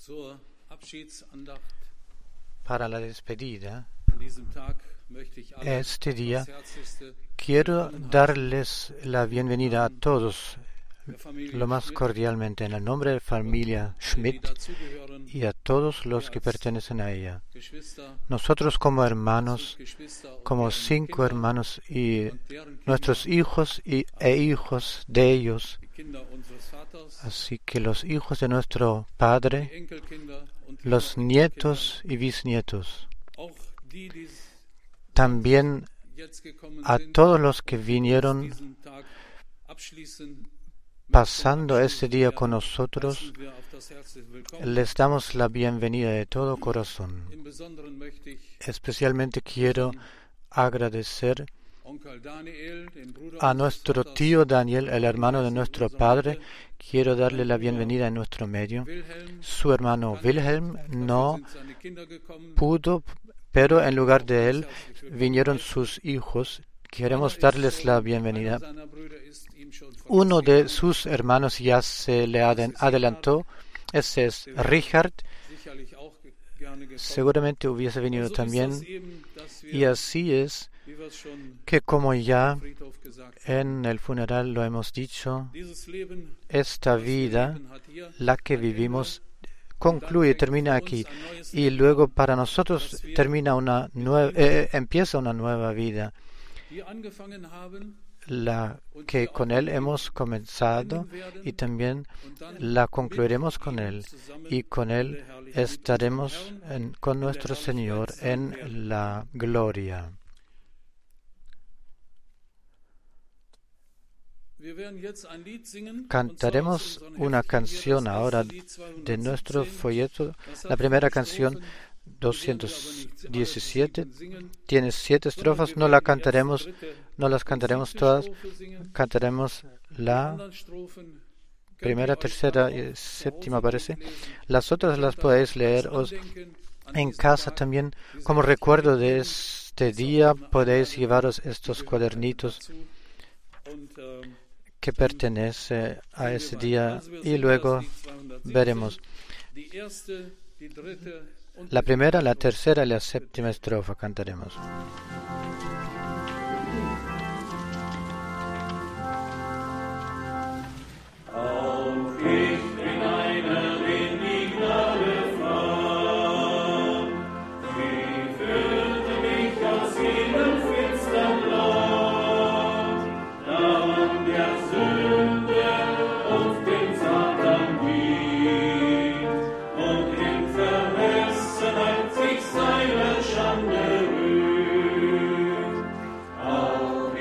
Zur Abschiedsandacht Para la despedida, an diesem Tag möchte ich alle este día, aufs Herzlichste quiero darles la bienvenida a todos, der Familie lo más Schmidt, cordialmente, en el nombre de familia alle, die Schmidt dazugehören, y a todos los que pertenecen a ella. Geschwister, Nosotros como hermanos, Geschwister und como deren 5 Kinder hermanos y und deren Kinder, nuestros hijos e hijos de ellos, die Kinder unseres Vaters, así que los hijos de nuestro die Padre, Enkelkinder und die los Enkelkinder, nietos y bisnietos, auch die, die también jetzt gekommen a sind, todos los que und vinieron diesen Tag abschließen. pasando este día con nosotros, les damos la bienvenida de todo corazón. Especialmente quiero agradecer a nuestro tío Daniel, el hermano de nuestro padre. Quiero darle la bienvenida en nuestro medio. Su hermano Wilhelm no pudo, pero en lugar de él vinieron sus hijos. Queremos darles la bienvenida. Uno de sus hermanos ya se le adelantó. Ese es Richard. Seguramente hubiese venido también. Y así es que, como ya en el funeral lo hemos dicho, esta vida, la que vivimos, concluye, termina aquí. Y luego para nosotros empieza una nueva vida, la que con Él hemos comenzado y también la concluiremos con Él. Y con Él estaremos con nuestro Señor en la gloria. Cantaremos una canción ahora de nuestro folleto. La primera canción, 217, tiene 7 estrofas. No las cantaremos todas. Cantaremos la primera, tercera y séptima, parece. Las otras las podéis leeros en casa también. Como recuerdo de este día, podéis llevaros estos cuadernitos que pertenece a ese día y luego veremos la primera, la tercera y la séptima estrofa. Cantaremos. Seine Schande rührt, auch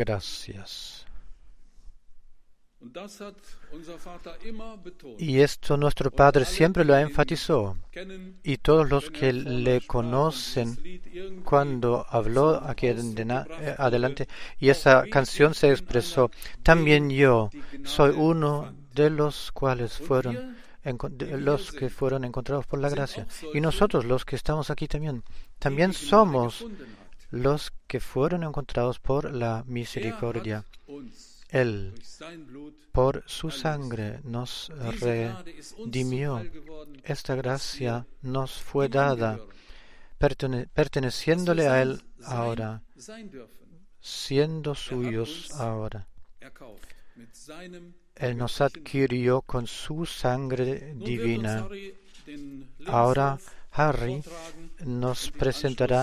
gracias. Und das hat unser Vater immer betont. Y esto nuestro Padre siempre lo enfatizó. Y todos los que le conocen, cuando habló aquí adelante, y esa canción se expresó, también yo soy uno de los cuales fueron los que fueron encontrados por la gracia. Y nosotros, los que estamos aquí también somos los que fueron encontrados por la misericordia. Él, por su sangre, nos redimió. Esta gracia nos fue dada, perteneciéndole a Él ahora, siendo suyos ahora. Él nos adquirió con su sangre divina. Ahora Harry nos presentará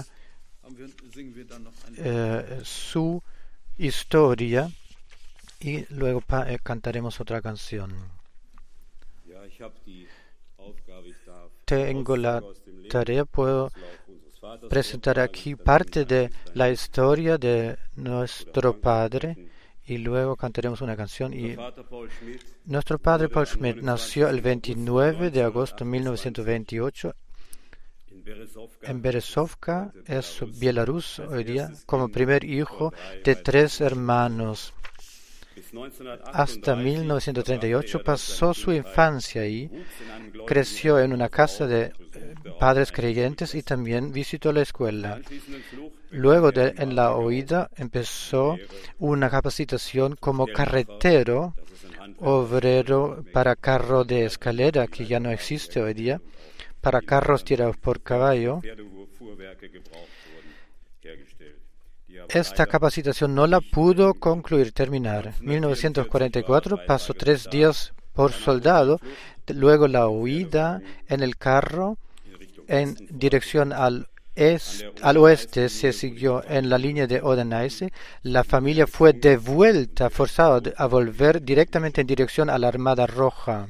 su historia y luego cantaremos otra canción. Tengo la tarea, puedo presentar aquí parte de la historia de nuestro Padre y luego cantaremos una canción. Y nuestro Padre Paul Schmidt nació el 29 de agosto de 1928 en Berezovka, es Bielorrusia hoy día, como primer hijo de 3 hermanos. Hasta 1938 pasó su infancia ahí, creció en una casa de padres creyentes y también visitó la escuela. Luego en la huida empezó una capacitación como carretero, obrero para carro de escalera, que ya no existe hoy día, para carros tirados por caballo. Esta capacitación no la pudo terminar. En 1944 pasó 3 días por soldado, luego la huida en el carro en dirección al oeste se siguió en la línea de Odense. La familia fue devuelta, forzada a volver directamente en dirección a la Armada Roja.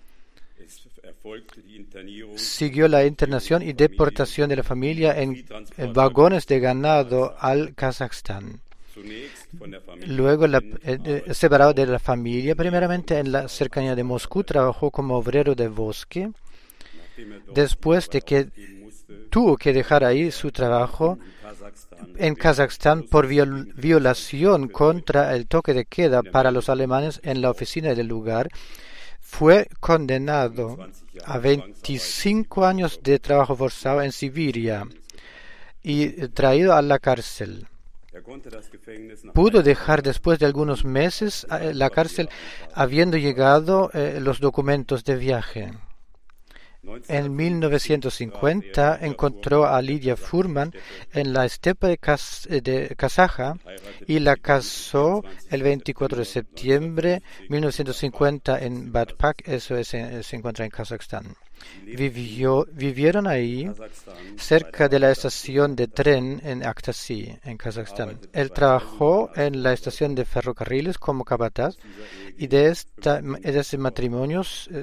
Siguió la internación y deportación de la familia en vagones de ganado al Kazajstán. Luego, separado de la familia, primeramente en la cercanía de Moscú, trabajó como obrero de bosque. Después de que tuvo que dejar ahí su trabajo en Kazajstán por violación contra el toque de queda para los alemanes en la oficina del lugar, fue condenado a 25 años de trabajo forzado en Siberia y traído a la cárcel. Pudo dejar después de algunos meses la cárcel habiendo llegado los documentos de viaje. En 1950 encontró a Lidia Furman en la estepa de Kazaja y la casó el 24 de septiembre de 1950 en Batpak, eso se encuentra en Kazajstán. Vivieron ahí, cerca de la estación de tren en Aktasi, en Kazajstán. Él trabajó en la estación de ferrocarriles como capataz y de ese matrimonio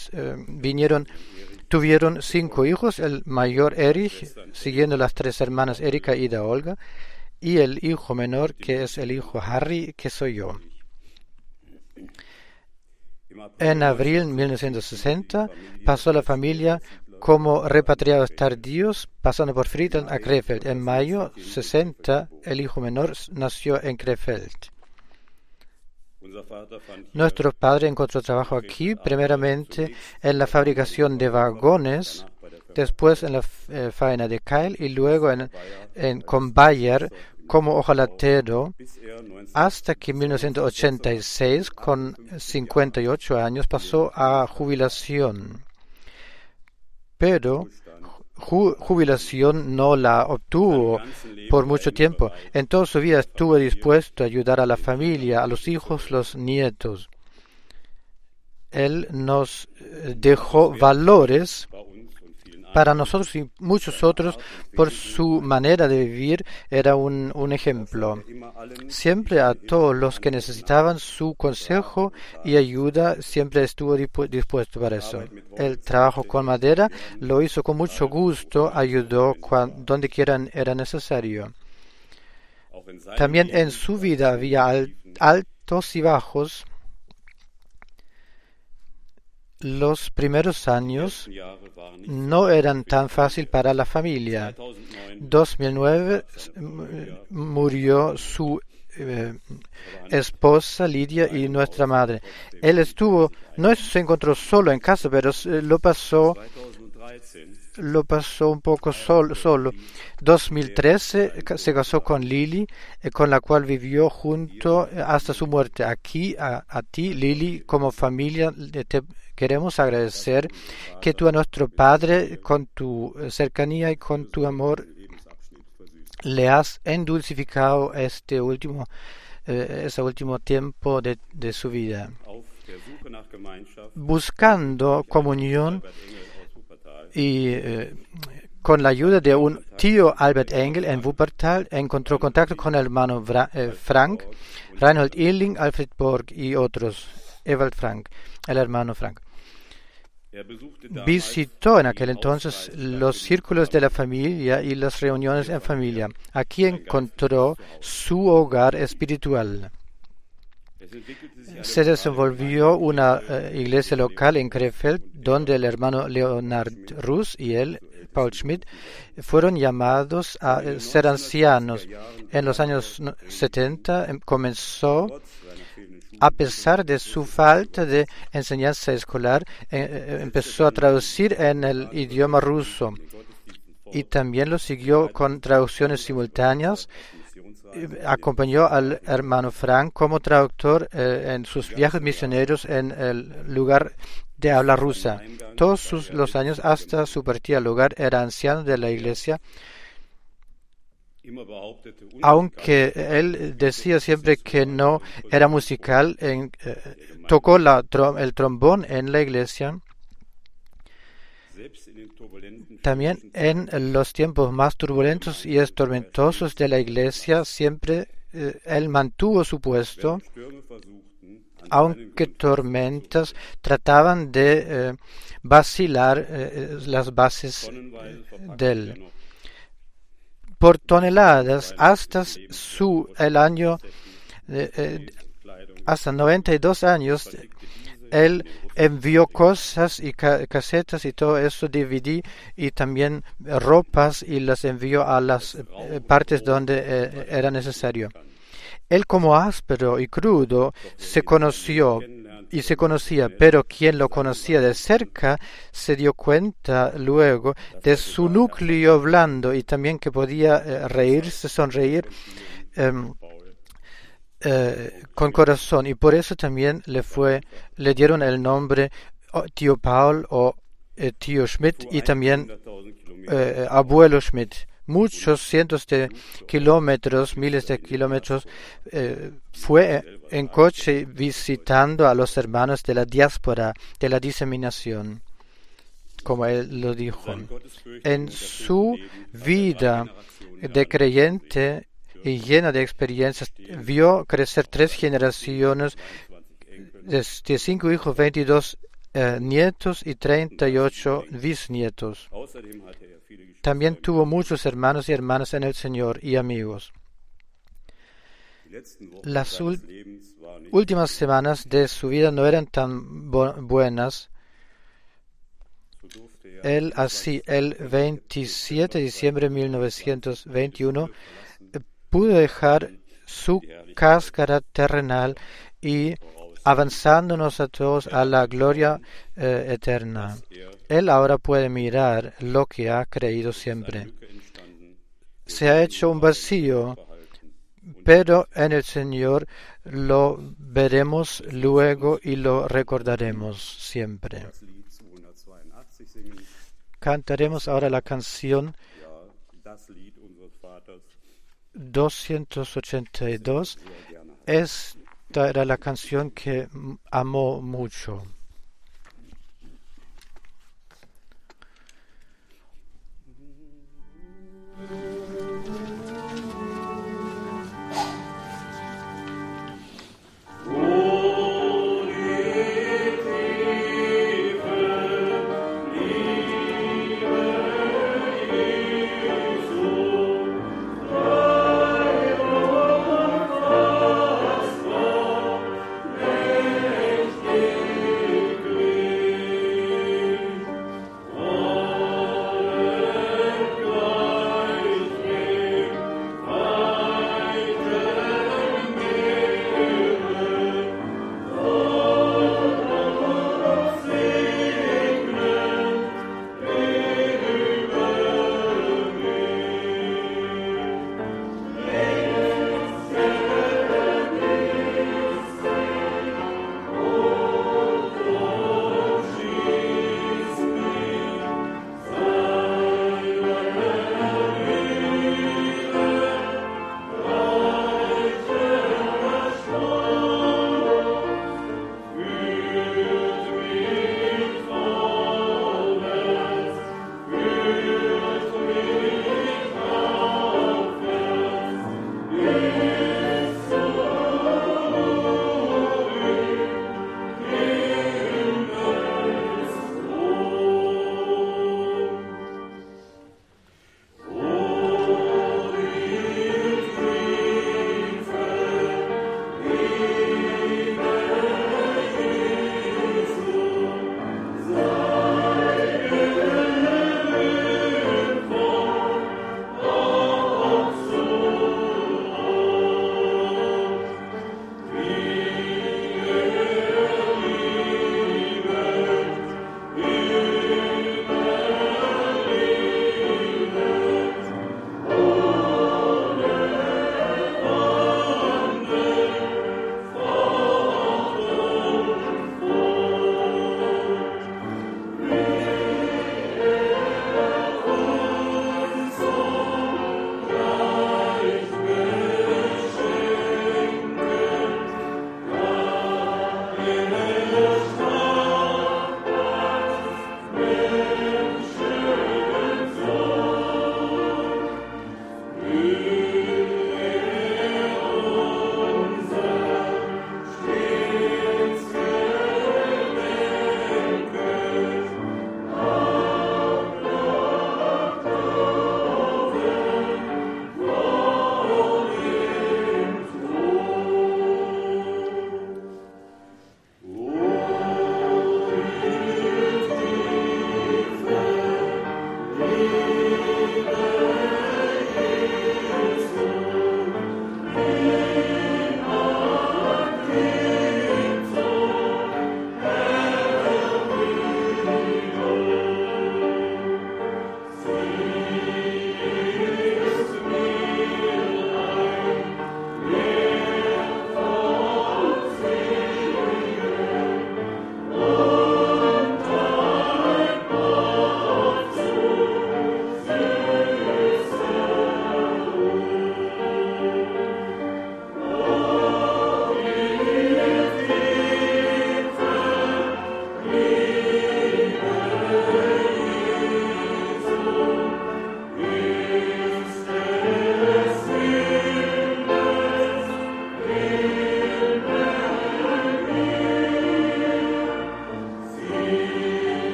tuvieron 5 hijos, el mayor Erich, siguiendo las 3 hermanas Erika, Ida, Olga, y el hijo menor, que es el hijo Harry, que soy yo. En abril de 1960 pasó la familia como repatriados tardíos, pasando por Friedland a Krefeld. En mayo de 60, el hijo menor nació en Krefeld. Nuestro padre encontró trabajo aquí, primeramente en la fabricación de vagones, después en la faena de Keil y luego con Bayer como ojalatero, hasta que en 1986, con 58 años, pasó a jubilación. Pero jubilación no la obtuvo por mucho tiempo. En toda su vida estuvo dispuesto a ayudar a la familia, a los hijos, los nietos. Él nos dejó valores para nosotros y muchos otros. Por su manera de vivir era un ejemplo. Siempre a todos los que necesitaban su consejo y ayuda, siempre estuvo dispuesto para eso. El trabajo con madera lo hizo con mucho gusto, ayudó donde quiera era necesario. También en su vida había altos y bajos. Los primeros años no eran tan fácil para la familia. 2009 murió su esposa Lidia y nuestra madre. Él no se encontró solo en casa, pero lo pasó un poco solo. 2013 se casó con Lili, con la cual vivió junto hasta su muerte. Aquí, a ti, Lili, como familia, te queremos agradecer que tú a nuestro Padre, con tu cercanía y con tu amor, le has endulcificado ese último tiempo de su vida. Buscando comunión y con la ayuda de un tío Albert Engel en Wuppertal, encontró contacto con el hermano Frank, Reinhold Illing, Alfred Borg y otros, Ewald Frank, el hermano Frank. Visitó en aquel entonces los círculos de la familia y las reuniones en familia. Aquí encontró su hogar espiritual. Se desenvolvió una iglesia local en Krefeld, donde el hermano Leonard Rus y él, Paul Schmidt, fueron llamados a ser ancianos. En los años 70 comenzó, a pesar de su falta de enseñanza escolar, empezó a traducir en el idioma ruso y también lo siguió con traducciones simultáneas. Acompañó al hermano Frank como traductor en sus viajes misioneros en el lugar de habla rusa. Todos los años hasta su partida al hogar era anciano de la iglesia, aunque él decía siempre que no era musical. Tocó el trombón en la iglesia. También en los tiempos más turbulentos y tormentosos de la iglesia, siempre él mantuvo su puesto, aunque tormentas trataban de vacilar las bases de él. Por toneladas, hasta 92 años, él envió cosas y casetas y todo eso, DVD y también ropas, y las envió a las partes donde era necesario. Él, como áspero y crudo, se conocía, pero quien lo conocía de cerca se dio cuenta luego de su núcleo blando y también que podía reírse, sonreír con corazón, y por eso también le dieron el nombre tío Paul o tío Schmidt y también abuelo Schmidt. Muchos cientos de kilómetros, miles de kilómetros, fue en coche visitando a los hermanos de la diáspora, de la diseminación, como él lo dijo. En su vida de creyente y llena de experiencias, vio crecer 3 generaciones de 5 hijos, 22 nietos y 38 bisnietos. También tuvo muchos hermanos y hermanas en el Señor y amigos. Las últimas semanas de su vida no eran tan buenas. El 27 de diciembre de 1921 pudo dejar su cáscara terrenal y avanzándonos a todos a la gloria eterna. Él ahora puede mirar lo que ha creído siempre. Se ha hecho un vacío, pero en el Señor lo veremos luego y lo recordaremos siempre. Cantaremos ahora la canción 282. Esta era la canción que amó mucho. Oh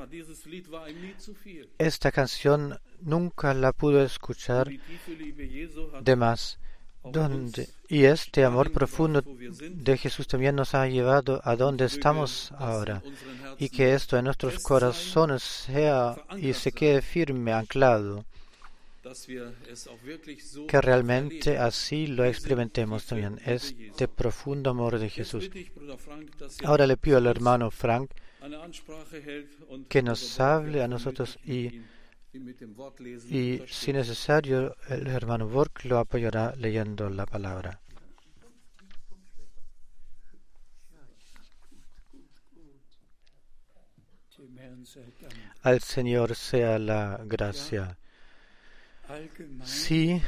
Esta canción nunca la pudo escuchar de más. Y este amor profundo de Jesús también nos ha llevado a donde estamos ahora, y que esto en nuestros corazones sea y se quede firme, anclado, que realmente así lo experimentemos también, este profundo amor de Jesús. Ahora le pido al hermano Frank que nos hable a nosotros y si necesario el hermano Borg lo apoyará leyendo la palabra. Al Señor sea la gracia. Sí,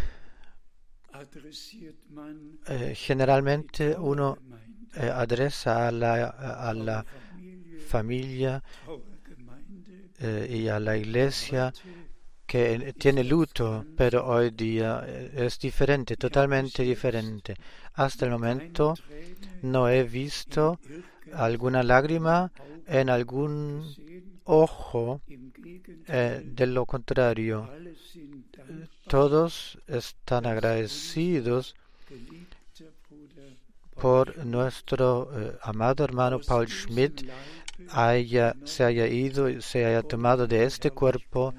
generalmente uno adresa a la familia y a la iglesia que tiene luto, pero hoy día es diferente, totalmente diferente. Hasta el momento no he visto alguna lágrima en algún ojo, de lo contrario. Todos están agradecidos por nuestro amado hermano Paul Schmidt se haya ido y se haya tomado de este cuerpo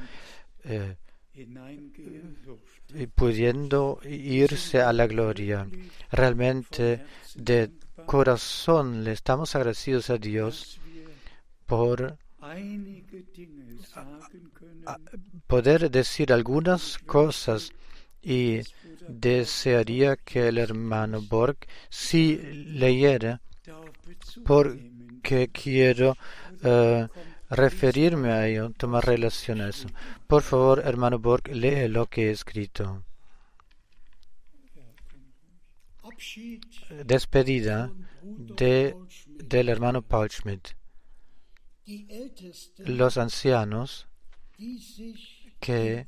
y pudiendo irse a la gloria. Realmente de corazón le estamos agradecidos a Dios por poder decir algunas cosas, y desearía que el hermano Borg sí leyera, porque quiero referirme a ello, tomar relación a eso. Por favor, hermano Borg, lee lo que he escrito. Despedida del hermano Paul Schmidt. Los ancianos que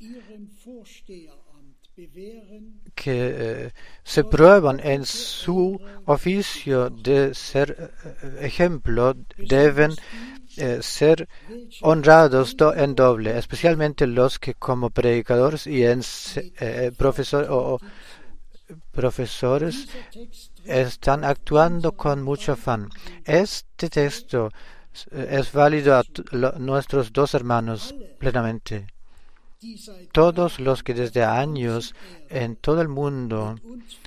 se prueban en su oficio de ser ejemplo deben ser honrados en doble, especialmente los que como predicadores y profesores están actuando con mucho afán. Este texto es válido a nuestros dos hermanos plenamente. Todos los que desde años en todo el mundo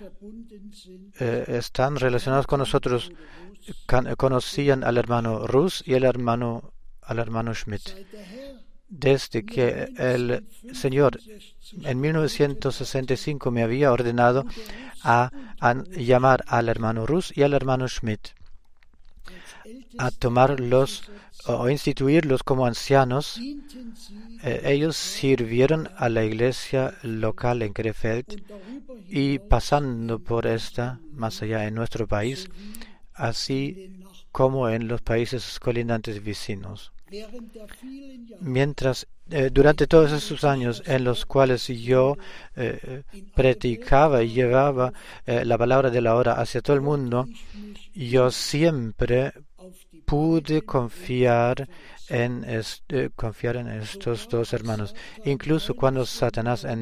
están relacionados con nosotros conocían al hermano Rus y al hermano Schmidt. Desde que el Señor en 1965 me había ordenado a llamar al hermano Rus y al hermano Schmidt, a tomarlos o instituirlos como ancianos, ellos sirvieron a la iglesia local en Krefeld, y pasando por esta, más allá en nuestro país, así como en los países colindantes vecinos. Mientras, durante todos esos años en los cuales yo predicaba y llevaba la palabra de la hora hacia todo el mundo, yo siempre pude confiar en estos dos hermanos. Incluso cuando Satanás en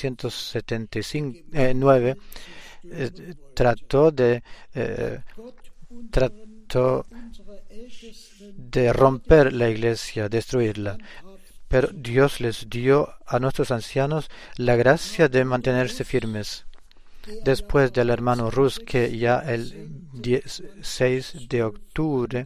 1979 trató de romper la iglesia, destruirla. Pero Dios les dio a nuestros ancianos la gracia de mantenerse firmes. Después del hermano Rus, que ya el 6 de octubre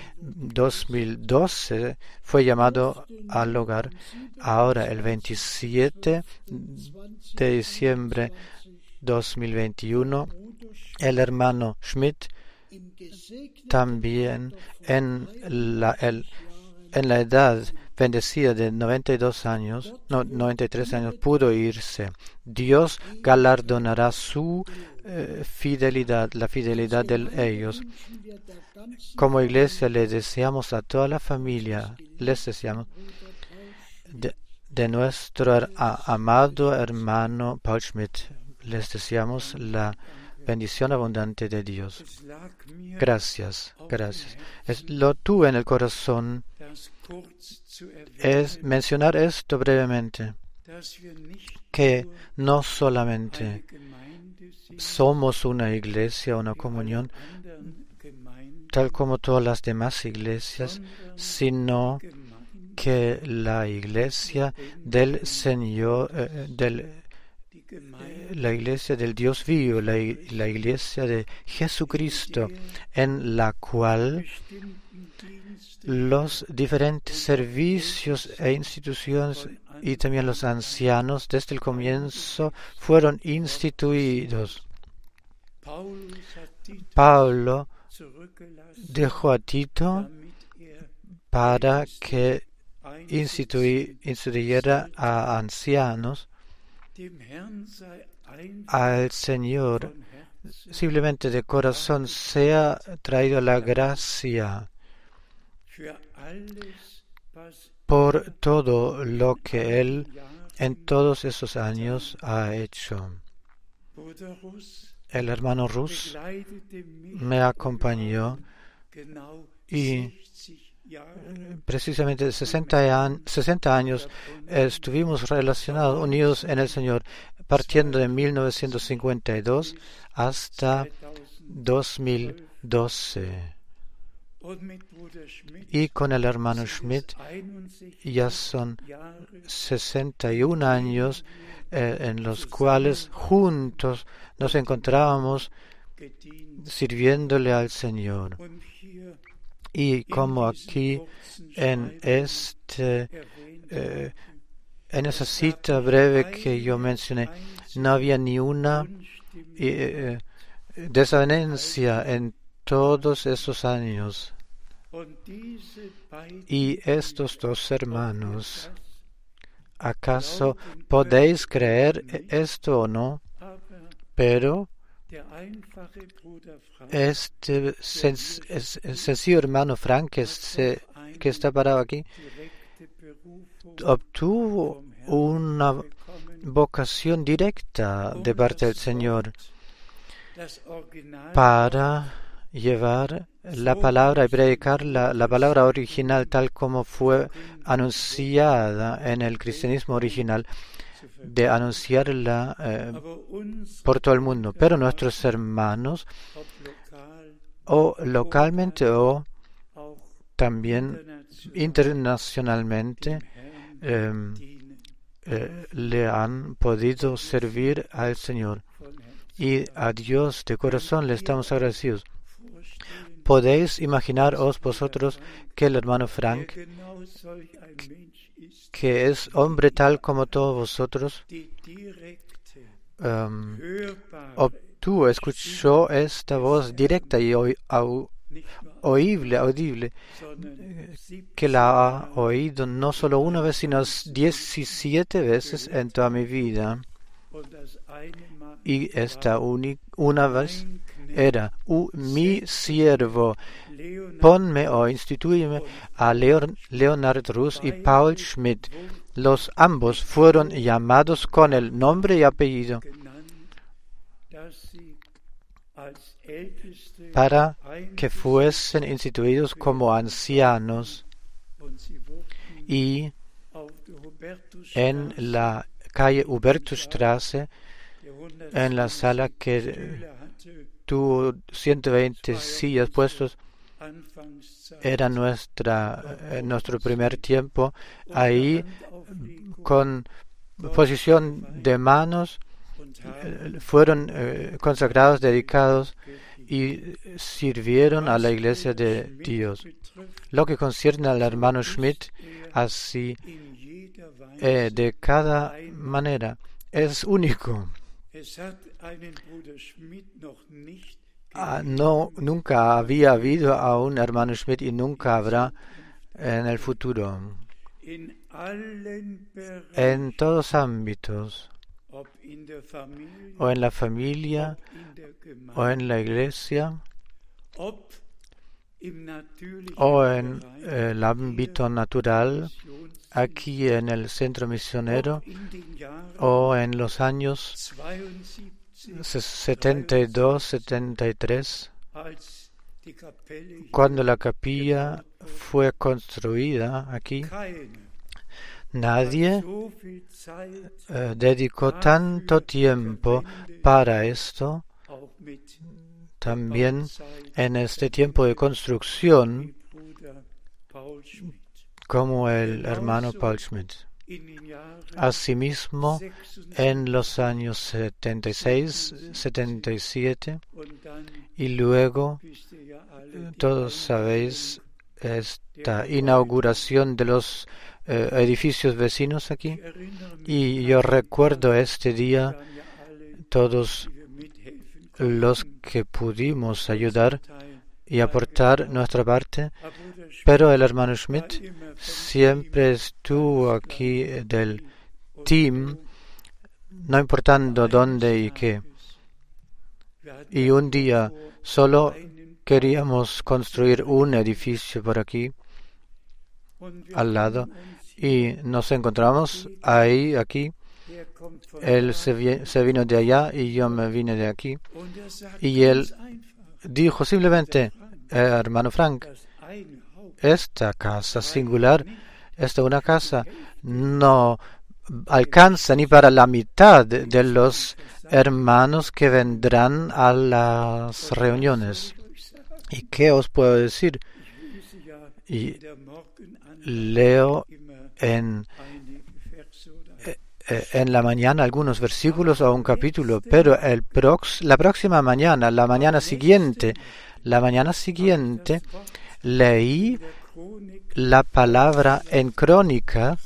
2012 fue llamado al hogar, ahora el 27 de diciembre 2021, el hermano Schmidt también en la edad bendecida de 93 años pudo irse. Dios galardonará su fidelidad, la fidelidad de ellos. Como iglesia les deseamos a toda la familia, les deseamos de nuestro amado hermano Paul Schmidt, les deseamos la bendición abundante de Dios. Gracias. Lo tuve en el corazón es mencionar esto brevemente, que no solamente somos una iglesia, una comunión, tal como todas las demás iglesias, sino que la iglesia del Señor, la iglesia del Dios vivo, la iglesia de Jesucristo, en la cual los diferentes servicios e instituciones y también los ancianos desde el comienzo fueron instituidos. Pablo dejó a Tito para que instituyera a ancianos. Al Señor simplemente de corazón sea traído la gracia por todo lo que Él en todos esos años ha hecho. El hermano Rus me acompañó y precisamente 60 años estuvimos relacionados, unidos en el Señor, partiendo de 1952 hasta 2012. Y con el hermano Schmidt ya son 61 años en los cuales juntos nos encontrábamos sirviéndole al Señor. Y como aquí en esa cita breve que yo mencioné, no había ni una desavenencia en todos esos años. Y estos dos hermanos, ¿acaso podéis creer esto o no? Pero este sencillo hermano Frank que está parado aquí obtuvo una vocación directa de parte del Señor para llevar la palabra y predicar la palabra original tal como fue anunciada en el cristianismo original, de anunciarla por todo el mundo. Pero nuestros hermanos, o localmente o también internacionalmente, le han podido servir al Señor. Y a Dios de corazón le estamos agradecidos. ¿Podéis imaginaros vosotros que el hermano Frank, que es hombre tal como todos vosotros, escuchó esta voz directa y audible, que la ha oído no solo una vez, sino 17 veces en toda mi vida? Y esta una vez era: mi siervo, ponme o institúyeme a Leonard Rus y Paul Schmidt. Los ambos fueron llamados con el nombre y apellido para que fuesen instituidos como ancianos, y en la calle Hubertusstraße, en la sala que tuvo 120 sillas puestos, era nuestro primer tiempo. Ahí, con posición de manos, fueron consagrados, dedicados y sirvieron a la iglesia de Dios. Lo que concierne al hermano Schmidt, así de cada manera, es único. Nunca había habido a un hermano Schmidt y nunca habrá en el futuro. En todos ámbitos, o en la familia, o en la iglesia, o en el ámbito natural, aquí en el centro misionero, o en los años 72, 73, cuando la capilla fue construida aquí, nadie dedicó tanto tiempo para esto. También en este tiempo de construcción como el hermano Paul Schmidt. Asimismo, en los años 76, 77, y luego, todos sabéis, esta inauguración de los edificios vecinos aquí, y yo recuerdo este día, todos los que pudimos ayudar y aportar nuestra parte, pero el hermano Schmidt siempre estuvo aquí del team, no importando dónde y qué. Y un día solo queríamos construir un edificio por aquí, al lado, y nos encontramos aquí. Él se vino de allá y yo me vine de aquí. Y él dijo simplemente, hermano Frank, esta casa singular, una casa, no alcanza ni para la mitad de los hermanos que vendrán a las reuniones. ¿Y qué os puedo decir? Y leo en la mañana algunos versículos o un capítulo, pero la próxima mañana, la mañana siguiente, leí la palabra en Crónica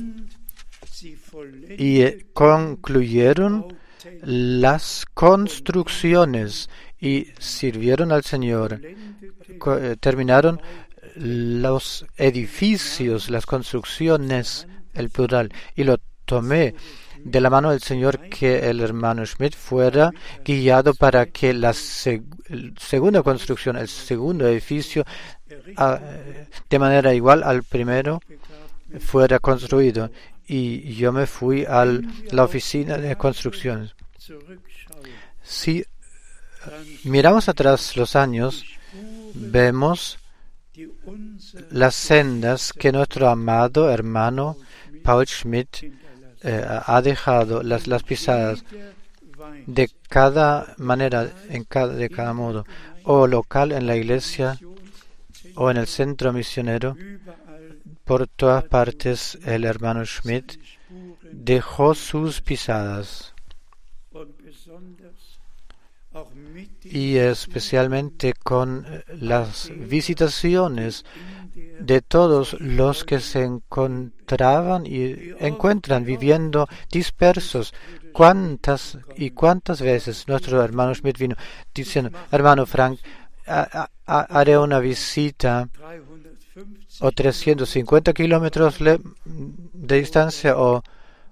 y concluyeron las construcciones y sirvieron al Señor. Terminaron los edificios, las construcciones, el plural, y lo tomé de la mano del Señor, que el hermano Schmidt fuera guiado para que la segunda construcción, el segundo edificio, de manera igual al primero, fuera construido. Y yo me fui a la oficina de construcciones. Si miramos atrás los años, vemos las sendas que nuestro amado hermano Paul Schmidt ha dejado, las pisadas de cada manera, de cada modo, o local en la iglesia o en el centro misionero. Por todas partes el hermano Schmidt dejó sus pisadas, y especialmente con las visitaciones de todos los que se encontraban y encuentran viviendo dispersos. ¿Cuántas veces nuestro hermano Schmidt vino diciendo, hermano Frank, haré una visita o 350 kilómetros de distancia o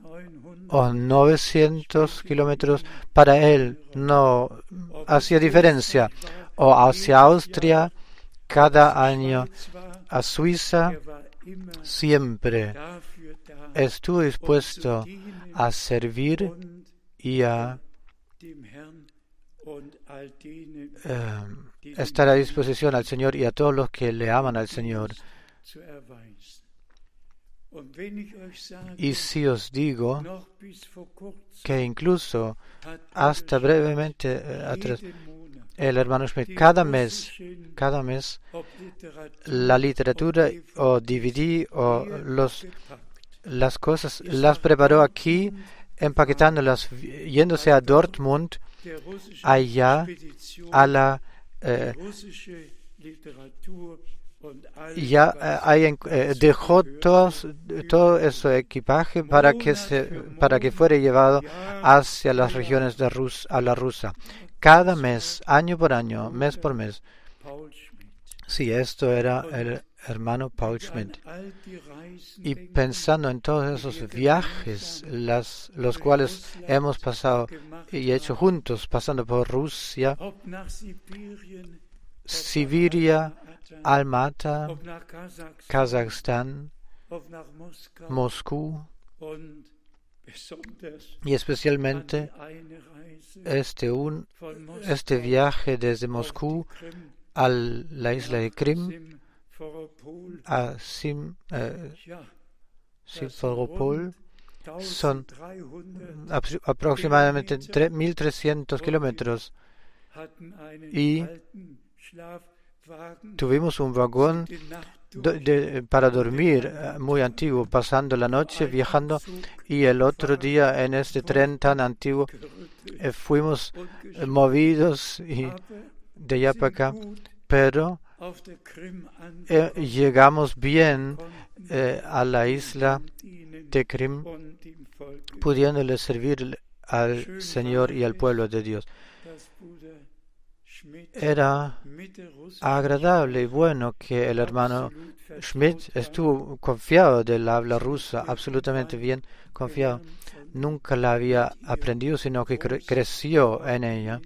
900 kilómetros? Para él no hacía diferencia. O hacia Austria cada año, a Suiza, siempre estuvo dispuesto a servir y a estar a disposición al Señor y a todos los que le aman al Señor. Y si os digo que incluso hasta brevemente atrás, el hermano Schmidt cada mes, la literatura o DVD o las cosas las preparó aquí, empaquetándolas, yéndose a Dortmund, allá a la dejó todo ese equipaje para que fuera llevado hacia las regiones de Rusia. Cada mes, año por año, mes por mes. Sí, esto era el hermano Paul Schmidt. Y pensando en todos esos viajes, los cuales hemos pasado y hecho juntos, pasando por Rusia, Siberia, Almaty, Kazajstán, Moscú, y especialmente este viaje desde Moscú a la isla de Krim, a Simferopol, son aproximadamente 1.300 kilómetros, y tuvimos un vagón para dormir muy antiguo, pasando la noche viajando, y el otro día en este tren tan antiguo fuimos movidos de allá para acá, pero llegamos bien a la isla de Krim, pudiéndole servir al Señor y al pueblo de Dios. Era agradable y bueno que el hermano Schmidt estuvo confiado del habla rusa, absolutamente bien confiado. Nunca la había aprendido, sino que creció en ella.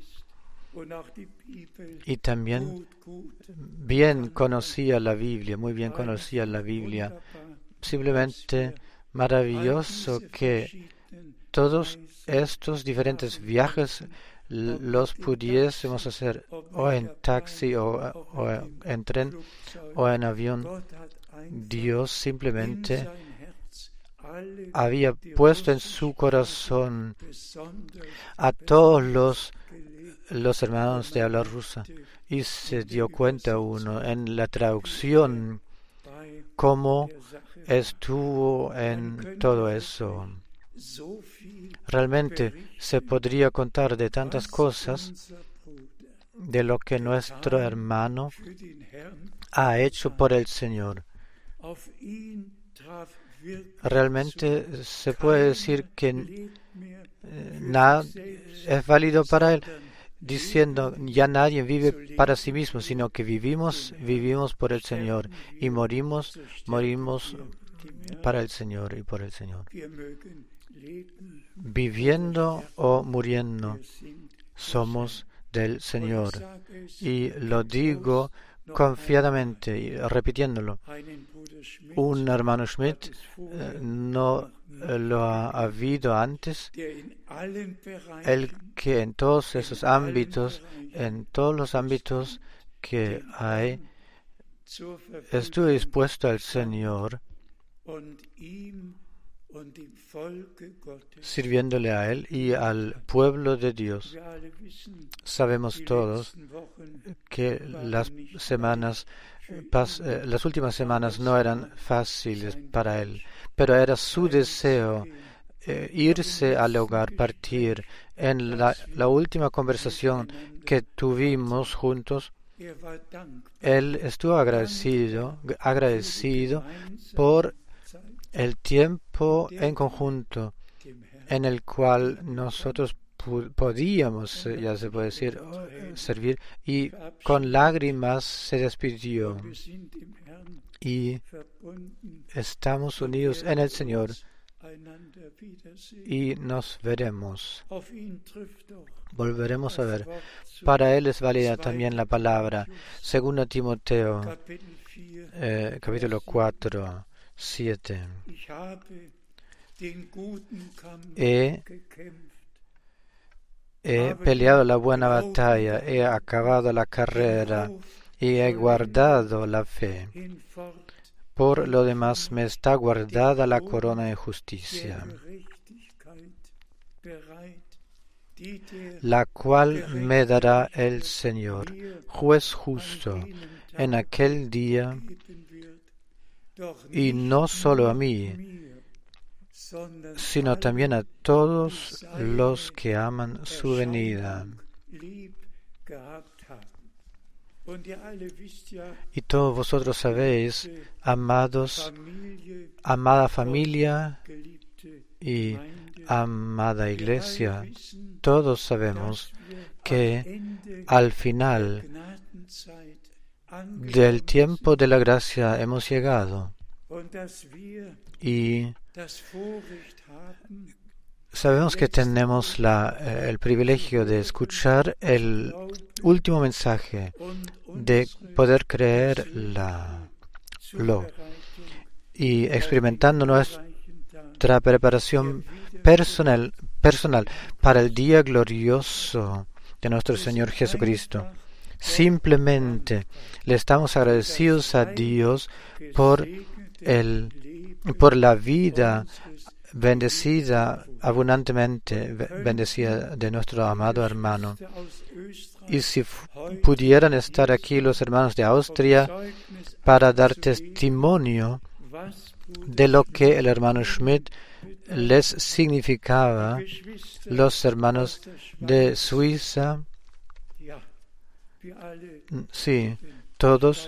Y también bien conocía la Biblia, muy bien conocía la Biblia. Simplemente maravilloso que todos estos diferentes viajes los pudiésemos hacer o en taxi o en tren o en avión. Dios simplemente había puesto en su corazón a todos los hermanos de habla rusa, y se dio cuenta uno en la traducción cómo estuvo en todo eso. Realmente se podría contar de tantas cosas de lo que nuestro hermano ha hecho por el Señor. Realmente se puede decir que nada es válido para él, diciendo ya nadie vive para sí mismo, sino que vivimos por el Señor, y morimos para el Señor y por el Señor. Viviendo o muriendo, somos del Señor. Y lo digo confiadamente, y repitiéndolo. Un hermano Schmidt no lo ha habido antes, el que en todos esos ámbitos, en todos los ámbitos que hay, estuve dispuesto al Señor, sirviéndole a Él y al pueblo de Dios. Sabemos todos que las últimas semanas no eran fáciles para Él, pero era su deseo irse al hogar, partir. En la última conversación que tuvimos juntos, Él estuvo agradecido por el tiempo en conjunto en el cual nosotros podíamos, ya se puede decir, servir, y con lágrimas se despidió. Y estamos unidos en el Señor y nos veremos. Volveremos a ver. Para Él es válida también la palabra. 2 Timoteo, capítulo 4. 7. He peleado la buena batalla, he acabado la carrera y he guardado la fe. Por lo demás me está guardada la corona de justicia, la cual me dará el Señor, juez justo, en aquel día, y no solo a mí, sino también a todos los que aman su venida. Y todos vosotros sabéis, amada familia y amada iglesia, todos sabemos que al final del tiempo de la gracia hemos llegado, y sabemos que tenemos el privilegio de escuchar el último mensaje, de poder creerlo, y experimentando nuestra preparación personal personal para el día glorioso de nuestro Señor Jesucristo. Simplemente le estamos agradecidos a Dios por la vida bendecida, abundantemente bendecida de nuestro amado hermano. Y si pudieran estar aquí los hermanos de Austria para dar testimonio de lo que el hermano Schmidt les significaba, los hermanos de Suiza, sí, todos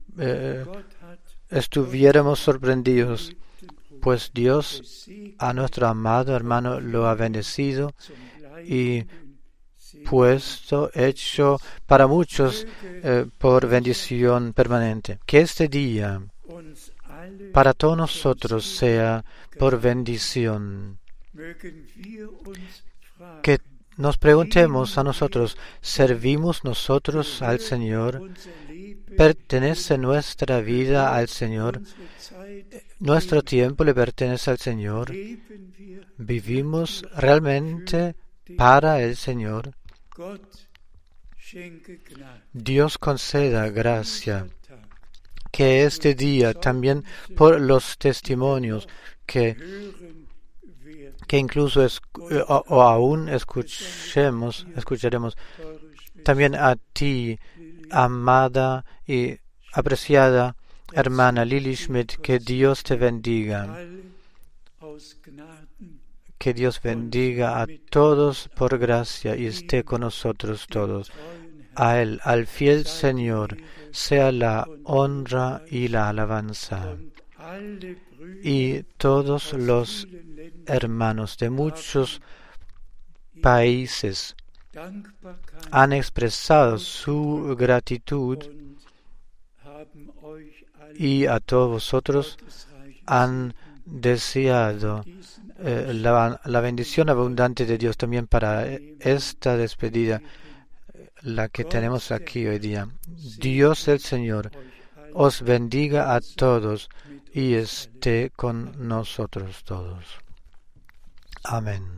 estuviéramos sorprendidos, pues Dios a nuestro amado hermano lo ha bendecido y hecho para muchos por bendición permanente. Que este día para todos nosotros sea por bendición. Que nos preguntemos a nosotros, ¿servimos nosotros al Señor? ¿Pertenece nuestra vida al Señor? ¿Nuestro tiempo le pertenece al Señor? ¿Vivimos realmente para el Señor? Dios conceda gracia. Que este día también por los testimonios que incluso aún escucharemos también a ti, amada y apreciada hermana Lili Schmidt, que Dios te bendiga. Que Dios bendiga a todos por gracia y esté con nosotros todos. A Él, al fiel Señor, sea la honra y la alabanza. Y todos los hermanos de muchos países han expresado su gratitud y a todos vosotros han deseado la bendición abundante de Dios también para esta despedida, la que tenemos aquí hoy día. Dios el Señor os bendiga a todos y esté con nosotros todos. Amén.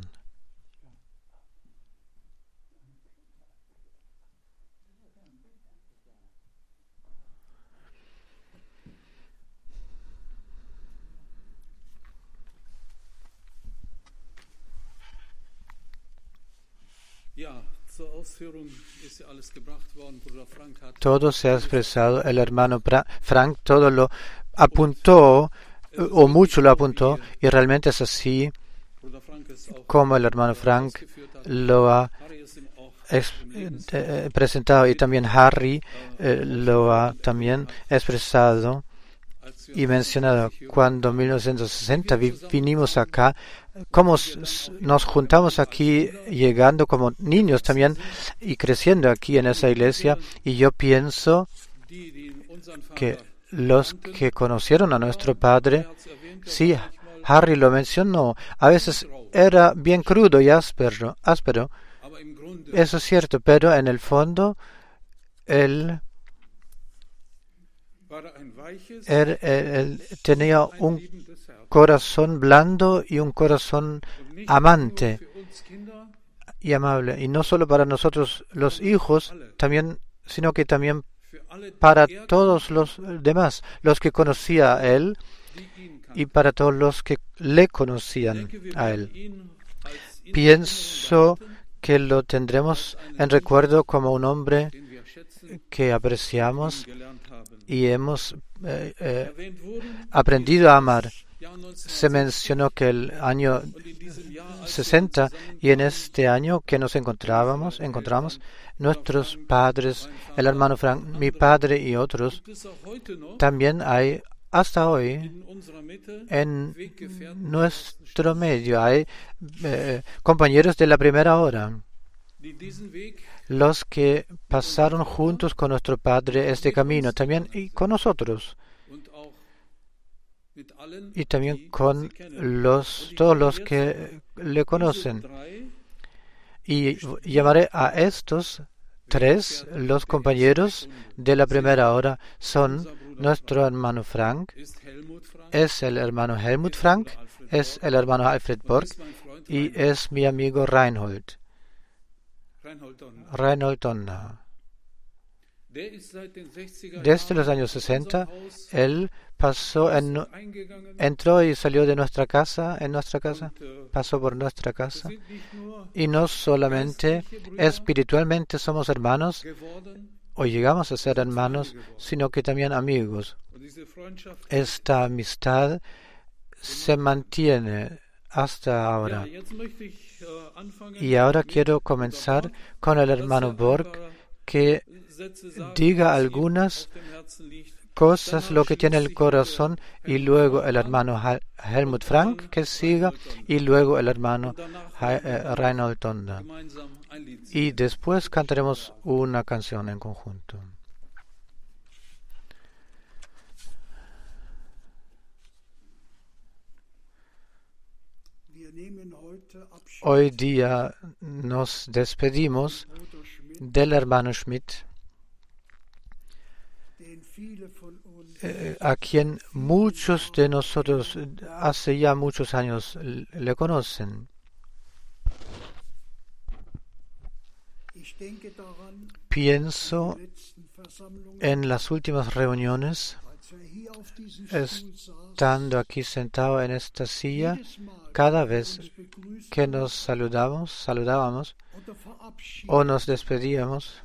Todo se ha expresado. El hermano Frank todo lo apuntó, o mucho lo apuntó, y realmente es así como el hermano Frank lo ha presentado, y también Harry lo ha también expresado y mencionado. Cuando en 1960 vinimos acá, como nos juntamos aquí, llegando como niños también y creciendo aquí en esa iglesia, y yo pienso que los que conocieron a nuestro Padre, sí, Harry lo mencionó, a veces era bien crudo y áspero, eso es cierto, pero en el fondo él tenía un corazón blando y un corazón amante y amable, y no solo para nosotros los hijos, sino que también para todos los demás, los que conocía a él y para todos los que le conocían a él. Pienso que lo tendremos en recuerdo como un hombre que apreciamos y hemos aprendido a amar. Se mencionó que el año 60 y en este año que nos encontramos, nuestros padres, el hermano Frank, mi padre y otros, también hay hasta hoy en nuestro medio, hay compañeros de la primera hora, los que pasaron juntos con nuestro Padre este camino, también y con nosotros, y también con todos los que le conocen. Y llamaré a estos tres los compañeros de la primera hora. Son nuestro hermano Frank, es el hermano Helmut Frank, es el hermano Alfred Borg, y es mi amigo Reinhold Donner. Desde los años 60, él entró y salió de nuestra casa, pasó por nuestra casa. Y no solamente espiritualmente somos hermanos, o llegamos a ser hermanos, sino que también amigos. Esta amistad se mantiene hasta ahora. Y ahora quiero comenzar con el hermano Borg, que diga algunas cosas, lo que tiene el corazón, y luego el hermano Helmut Frank que siga, y luego el hermano Reinhold Donner. Y después cantaremos una canción en conjunto. Hoy día nos despedimos del hermano Schmidt, a quien muchos de nosotros hace ya muchos años le conocen. Pienso en las últimas reuniones, estando aquí sentado en esta silla, cada vez que nos saludábamos o nos despedíamos,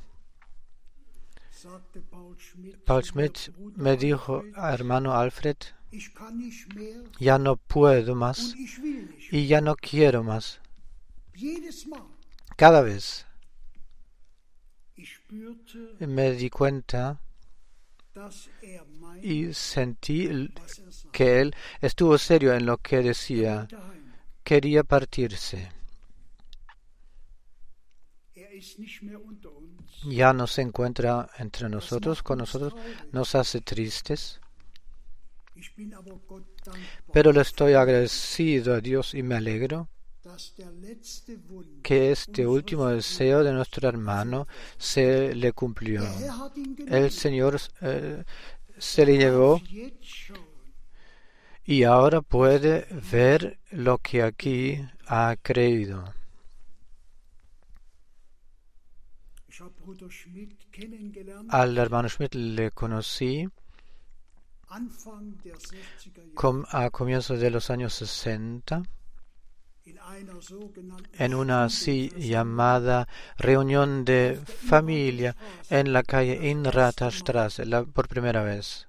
Paul Schmidt me dijo: hermano Alfred, ya no puedo más y ya no quiero más. Cada vez me di cuenta y sentí que él estuvo serio en lo que decía. Quería partirse. Ya no se encuentra entre nosotros, con nosotros, nos hace tristes. Pero le estoy agradecido a Dios y me alegro que este último deseo de nuestro hermano se le cumplió. El Señor se le llevó y ahora puede ver lo que aquí ha creído. Al hermano Schmidt le conocí a comienzos de los años 60 en una así llamada reunión de familia en la calle Innratherstraße por primera vez.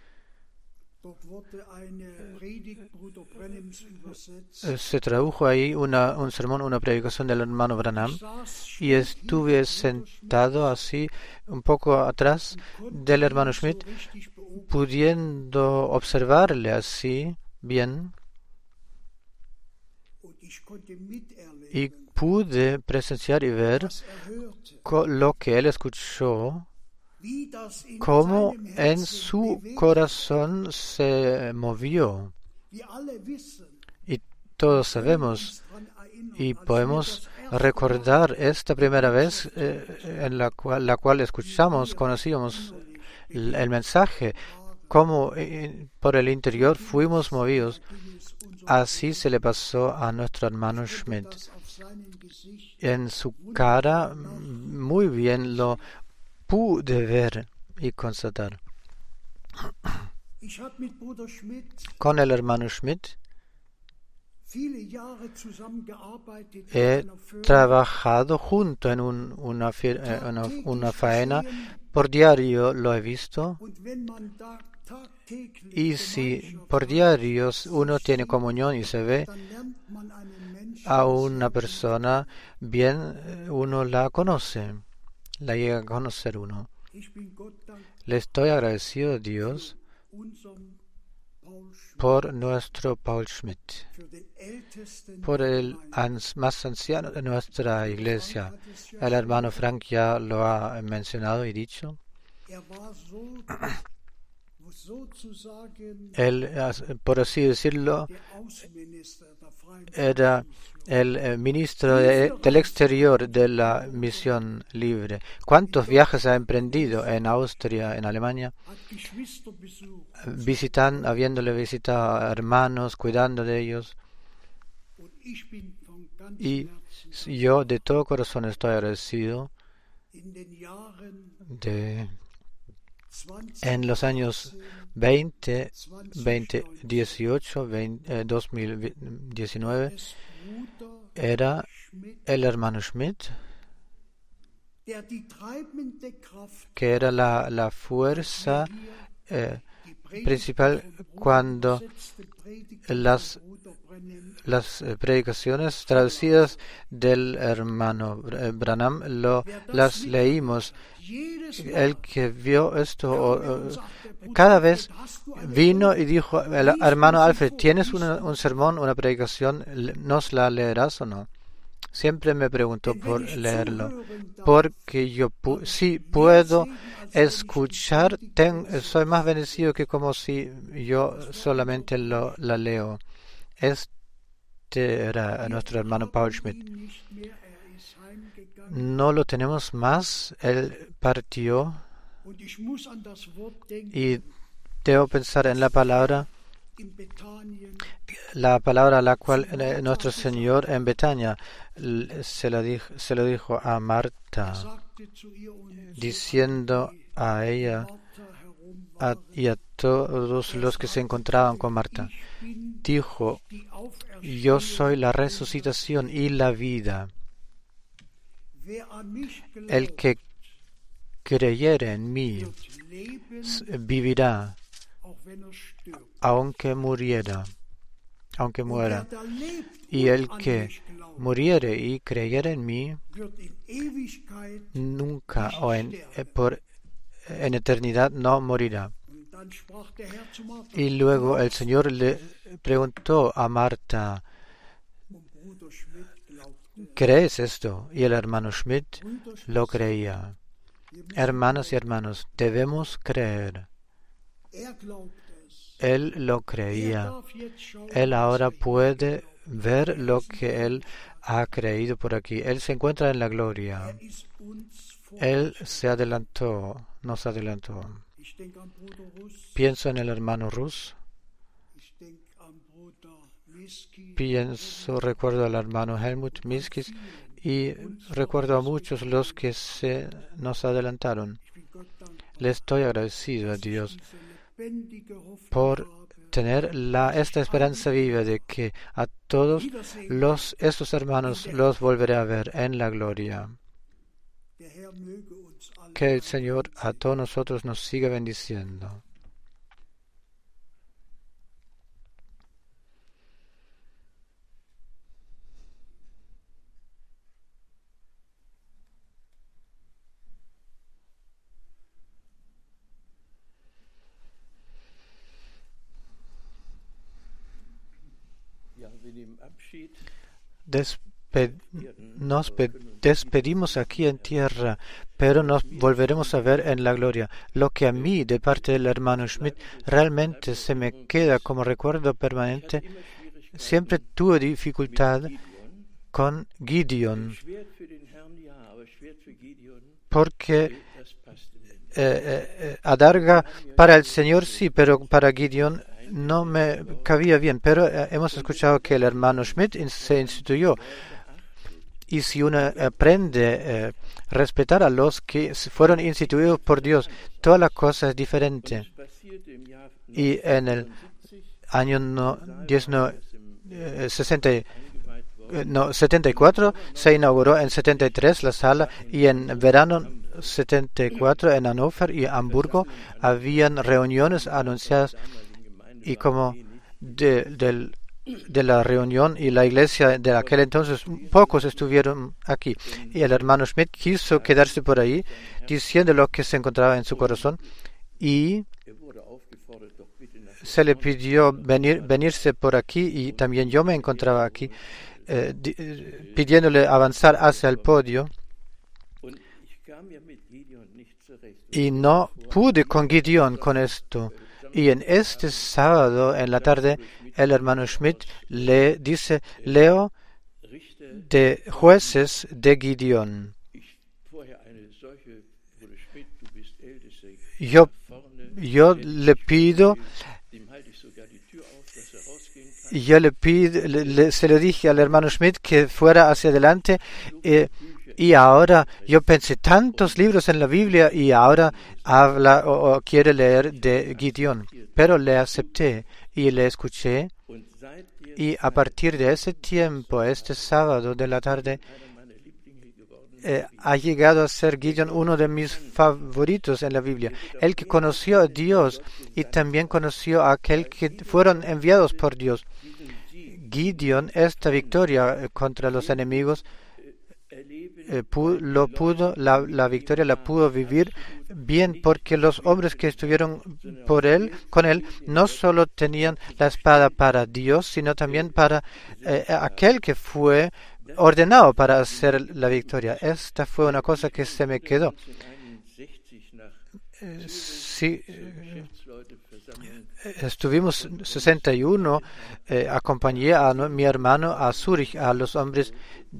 Se tradujo ahí un sermón, una predicación del hermano Branham, y estuve sentado así un poco atrás del hermano Schmidt, pudiendo observarle así bien, y pude presenciar y ver lo que él escuchó, cómo en su corazón se movió. Y todos sabemos y podemos recordar esta primera vez en la cual escuchamos, conocíamos el mensaje, cómo por el interior fuimos movidos. Así se le pasó a nuestro hermano Schmidt. En su cara muy bien lo pude ver y constatar. Con el hermano Schmidt he trabajado junto en una faena. Por diario lo he visto. Y si por diario uno tiene comunión y se ve a una persona bien, uno la conoce, la llega a conocer uno. Le estoy agradecido a Dios por nuestro Paul Schmidt, por el más anciano de nuestra iglesia. El hermano Frank ya lo ha mencionado y dicho. Él, por así decirlo, era el ministro del exterior de la misión libre. ¿Cuántos viajes ha emprendido en Austria, en Alemania? Habiéndole visitado a hermanos, cuidando de ellos. Y yo de todo corazón estoy agradecido en los años 2018, 2019, era el hermano Schmidt, que era la fuerza principal cuando las predicaciones traducidas del hermano Branham las leímos. El que vio esto cada vez vino y dijo: hermano Alfred, ¿tienes un sermón, una predicación? ¿Nos la leerás o no? Siempre me preguntó por leerlo, porque yo si puedo escuchar, soy más bendecido que como si yo solamente la leo. Este era nuestro hermano Paul Schmidt. No lo tenemos más, él partió, y debo pensar en la palabra a la cual nuestro Señor en Betania se lo dijo a Marta, diciendo a ella y a todos los que se encontraban con Marta, dijo: yo soy la resucitación y la vida. El que creyere en mí vivirá, aunque muera. Y el que muriere y creyere en mí, nunca o en eternidad no morirá. Y luego el Señor le preguntó a Marta: ¿crees esto? Y el hermano Schmidt lo creía. Hermanas y hermanos, debemos creer. Él lo creía. Él ahora puede ver lo que él ha creído por aquí. Él se encuentra en la gloria. Él nos adelantó. Pienso en el hermano Rus. Recuerdo al hermano Helmut Miskis y recuerdo a muchos los que nos adelantaron. Le estoy agradecido a Dios por tener esta esperanza viva de que a todos estos hermanos los volveré a ver en la gloria. Que el Señor a todos nosotros nos siga bendiciendo. Nos despedimos aquí en tierra, pero nos volveremos a ver en la gloria. Lo que a mí, de parte del hermano Schmidt, realmente se me queda como recuerdo permanente, siempre tuve dificultad con Gideon, porque adarga para el Señor sí, pero para Gideon no me cabía bien. Pero hemos escuchado que el hermano Schmidt se instituyó. Y si uno aprende a respetar a los que fueron instituidos por Dios, toda la cosa es diferente. Y en el año 74 se inauguró en 73 la sala, y en verano 74 en Hannover y Hamburgo habían reuniones anunciadas, y como de la reunión y la iglesia de aquel entonces, pocos estuvieron aquí. Y el hermano Schmidt quiso quedarse por ahí, diciendo lo que se encontraba en su corazón, y se le pidió venirse por aquí, y también yo me encontraba aquí, pidiéndole avanzar hacia el podio. Y no pude con Gideon con esto. Y en este sábado en la tarde, el hermano Schmidt le dice: leo de Jueces de Gideon. Yo le pido yo se lo dije al hermano Schmidt que fuera hacia adelante, y ahora yo pensé tantos libros en la Biblia y ahora habla o quiere leer de Gideón, pero le acepté y le escuché, y a partir de ese tiempo, este sábado de la tarde, ha llegado a ser Gideón uno de mis favoritos en la Biblia. El que conoció a Dios y también conoció a aquel que fueron enviados por Dios. Gideón, esta victoria contra los enemigos, la victoria la pudo vivir bien porque los hombres que estuvieron con él no solo tenían la espada para Dios, sino también para aquel que fue ordenado para hacer la victoria. Esta fue una cosa que se me quedó. Sí, estuvimos 61, acompañé a mi hermano a Zúrich, a los hombres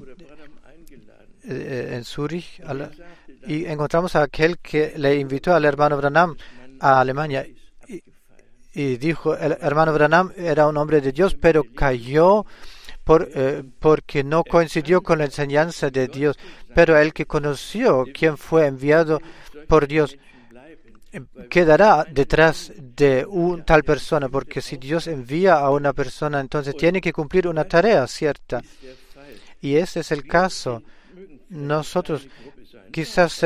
en Zúrich, y encontramos a aquel que le invitó al hermano Branham a Alemania, y dijo, el hermano Branham era un hombre de Dios, pero cayó porque no coincidió con la enseñanza de Dios. Pero el que conoció quién fue enviado por Dios quedará detrás de tal persona, porque si Dios envía a una persona, entonces tiene que cumplir una tarea cierta. Y ese es el caso. Nosotros quizás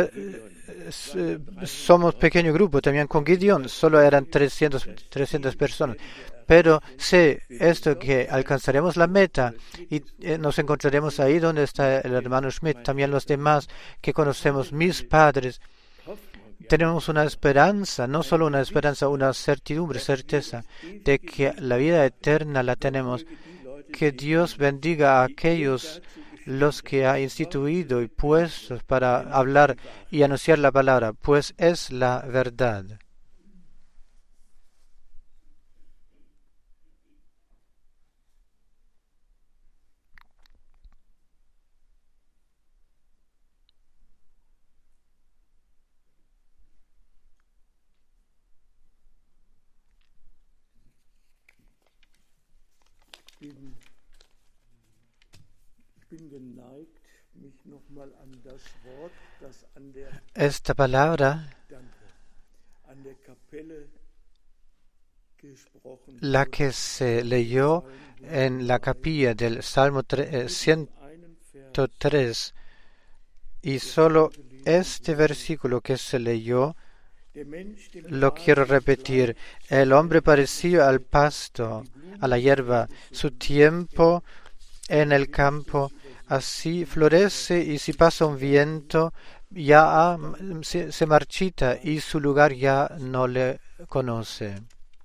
somos pequeño grupo, también con Gideón solo eran 300 personas. Pero sé esto, que alcanzaremos la meta y nos encontraremos ahí donde está el hermano Schmidt, también los demás que conocemos, mis padres. Tenemos una esperanza, no solo una esperanza, una certidumbre, certeza de que la vida eterna la tenemos. Que Dios bendiga a aquellos los que ha instituido y puestos para hablar y anunciar la palabra, pues es la verdad. Esta palabra, la que se leyó en la capilla del Salmo 103, y solo este versículo que se leyó, lo quiero repetir. El hombre pareció al pasto, a la hierba, su tiempo en el campo, así florece, y si pasa un viento, ya se marchita y su lugar ya no le conoce.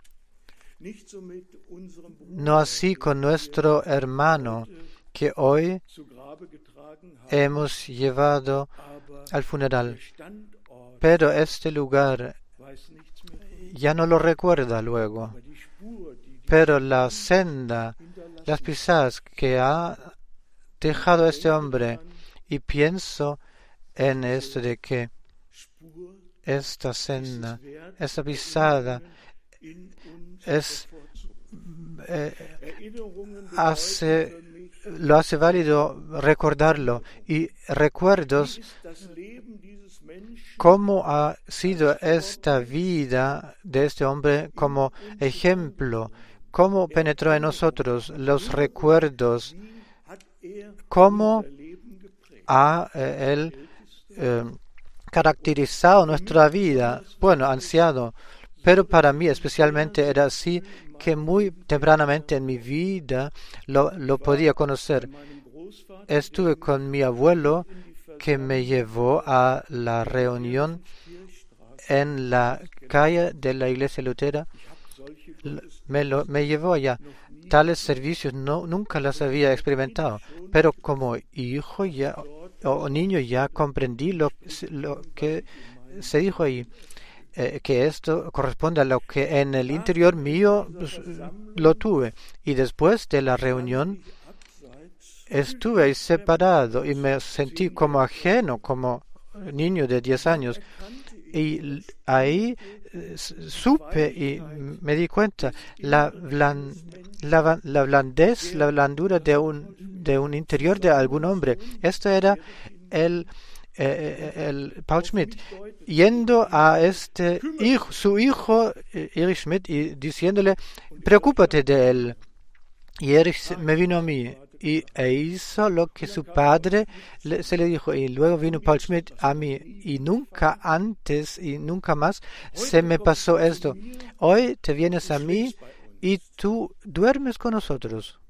No así con nuestro hermano que hoy hemos llevado al funeral, pero este lugar ya no lo recuerda luego, pero la senda, las pisadas que ha dejado este hombre, y pienso en esto de que esta senda, esta pisada lo hace válido recordarlo, y recuerdos cómo ha sido esta vida de este hombre como ejemplo, cómo penetró en nosotros los recuerdos, cómo ha él caracterizado nuestra vida. Bueno, anciano, pero para mí especialmente era así, que muy tempranamente en mi vida lo podía conocer. Estuve con mi abuelo, que me llevó a la reunión en la calle de la iglesia lutera. Me llevó allá. Tales servicios nunca los había experimentado, pero como hijo ya o niño ya comprendí lo que se dijo ahí, que esto corresponde a lo que en el interior mío lo tuve. Y después de la reunión estuve ahí separado y me sentí como ajeno, como niño de 10 años, Y ahí supe y me di cuenta la blandez, la blandura de un interior de algún hombre. Esto era el Paul Schmidt, yendo a su hijo Erich Schmidt y diciéndole, preocúpate de él. Y Erich me vino a mí e hizo lo que su padre se le dijo. Y luego vino Paul Schmidt a mí y nunca antes y nunca más se me pasó esto. Hoy te vienes a mí y tú duermes con nosotros.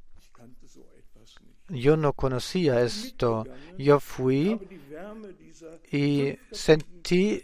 Yo no conocía esto. Yo fui y sentí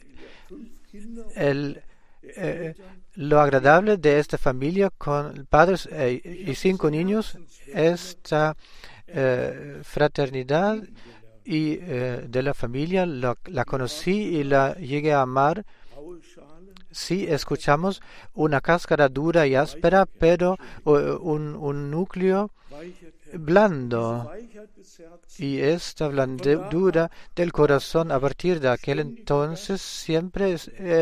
lo agradable de esta familia con padres y 5 niños, esta fraternidad y de la familia la conocí y la llegué a amar. Sí, escuchamos una cáscara dura y áspera, pero un núcleo blando. Y esta blandura del corazón a partir de aquel entonces siempre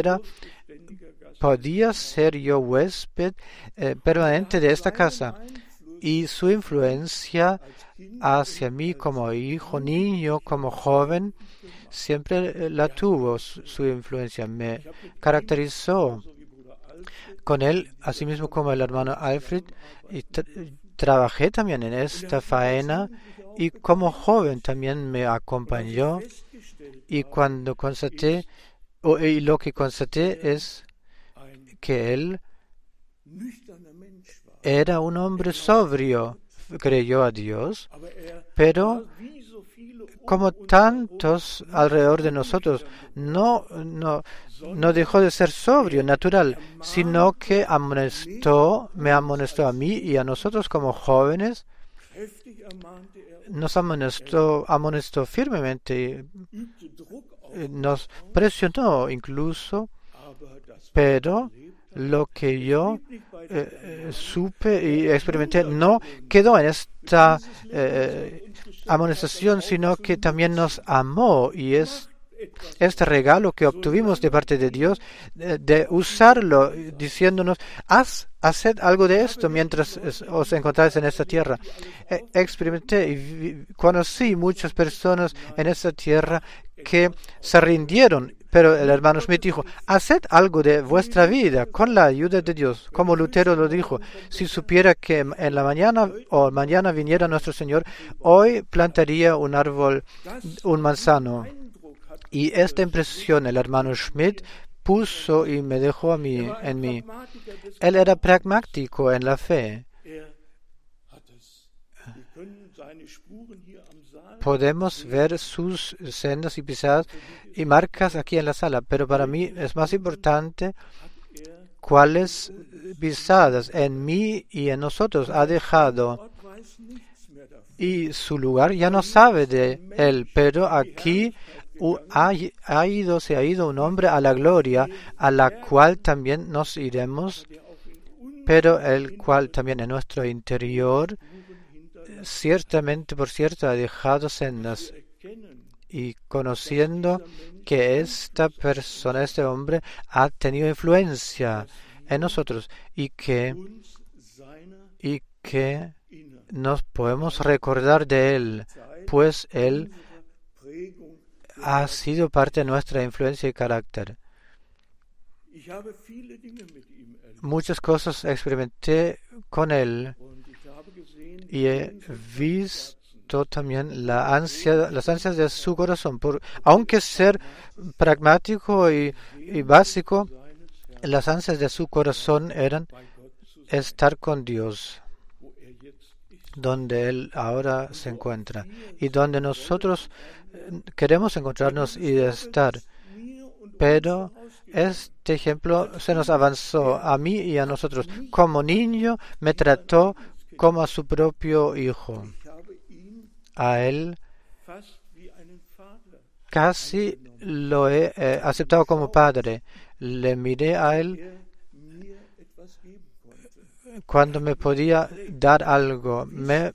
podía ser yo huésped permanente de esta casa. Y su influencia hacia mí como hijo, niño, como joven, siempre la tuvo. Su influencia me caracterizó. Con él, así mismo como el hermano Alfred, y trabajé también en esta faena y como joven también me acompañó. Y cuando constaté, y lo que constaté es que él era un hombre sobrio, creyó a Dios, pero como tantos alrededor de nosotros, no dejó de ser sobrio, natural, sino que me amonestó a mí y a nosotros como jóvenes, nos amonestó firmemente, nos presionó incluso, pero lo que yo supe y experimenté no quedó en esta amonestación, sino que también nos amó, y es este regalo que obtuvimos de parte de Dios, de usarlo, diciéndonos, haced algo de esto mientras os encontráis en esta tierra. Experimenté y conocí muchas personas en esta tierra que se rindieron, pero el hermano Schmidt dijo, haced algo de vuestra vida con la ayuda de Dios. Como Lutero lo dijo, si supiera que en la mañana viniera nuestro Señor, hoy plantaría un árbol, un manzano. Y esta impresión el hermano Schmidt puso y me dejó en mí. Él era pragmático en la fe. Podemos ver sus sendas y pisadas y marcas aquí en la sala, pero para mí es más importante cuáles pisadas en mí y en nosotros ha dejado. Y su lugar ya no sabe de él, pero aquí se ha ido un hombre a la gloria, a la cual también nos iremos, pero el cual también en nuestro interior ciertamente, por cierto, ha dejado sendas. Y conociendo que esta persona, este hombre, ha tenido influencia en nosotros y que nos podemos recordar de él, pues él ha sido parte de nuestra influencia y carácter. Muchas cosas experimenté con él y he visto también las ansias de su corazón. Aunque ser pragmático y básico, las ansias de su corazón eran estar con Dios, donde Él ahora se encuentra y donde nosotros queremos encontrarnos y estar. Pero este ejemplo se nos avanzó a mí y a nosotros. Como niño me trató como a su propio hijo. A él casi lo he aceptado como padre. Le miré a él cuando me podía dar algo.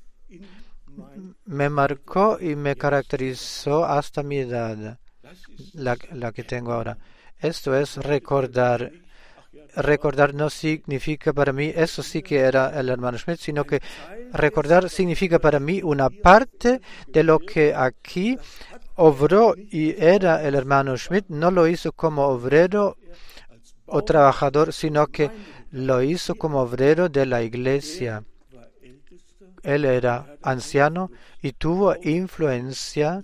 Me marcó y me caracterizó hasta mi edad, la que tengo ahora. Esto es recordar. Recordar no significa para mí, eso sí que era el hermano Schmidt, sino que recordar significa para mí una parte de lo que aquí obró y era el hermano Schmidt. No lo hizo como obrero o trabajador, sino que lo hizo como obrero de la iglesia. Él era anciano y tuvo influencia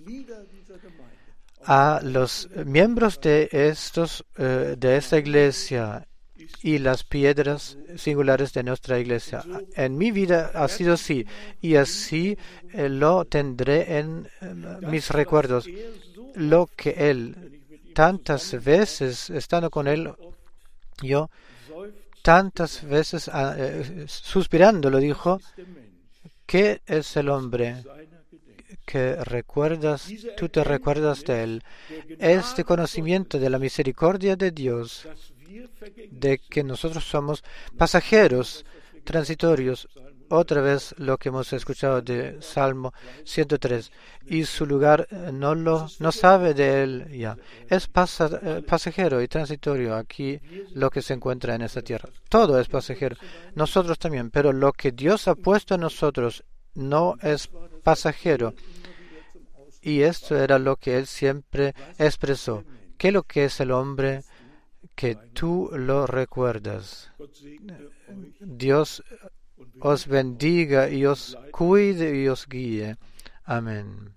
a los miembros de esta iglesia y las piedras singulares de nuestra iglesia. En mi vida ha sido así, y así lo tendré en mis recuerdos. Lo que él, tantas veces, estando con él, yo, tantas veces suspirando, lo dijo, ¿qué es el hombre que recuerdas? Tú te recuerdas de él. Este conocimiento de la misericordia de Dios, de que nosotros somos pasajeros, transitorios. Otra vez lo que hemos escuchado de Salmo 103. Y su lugar no sabe de él ya. Es pasajero y transitorio aquí lo que se encuentra en esta tierra. Todo es pasajero. Nosotros también. Pero lo que Dios ha puesto en nosotros no es pasajero. Y esto era lo que él siempre expresó. ¿Qué es lo que es el hombre que tú lo recuerdas? Dios os bendiga y os cuide y os guíe. Amén.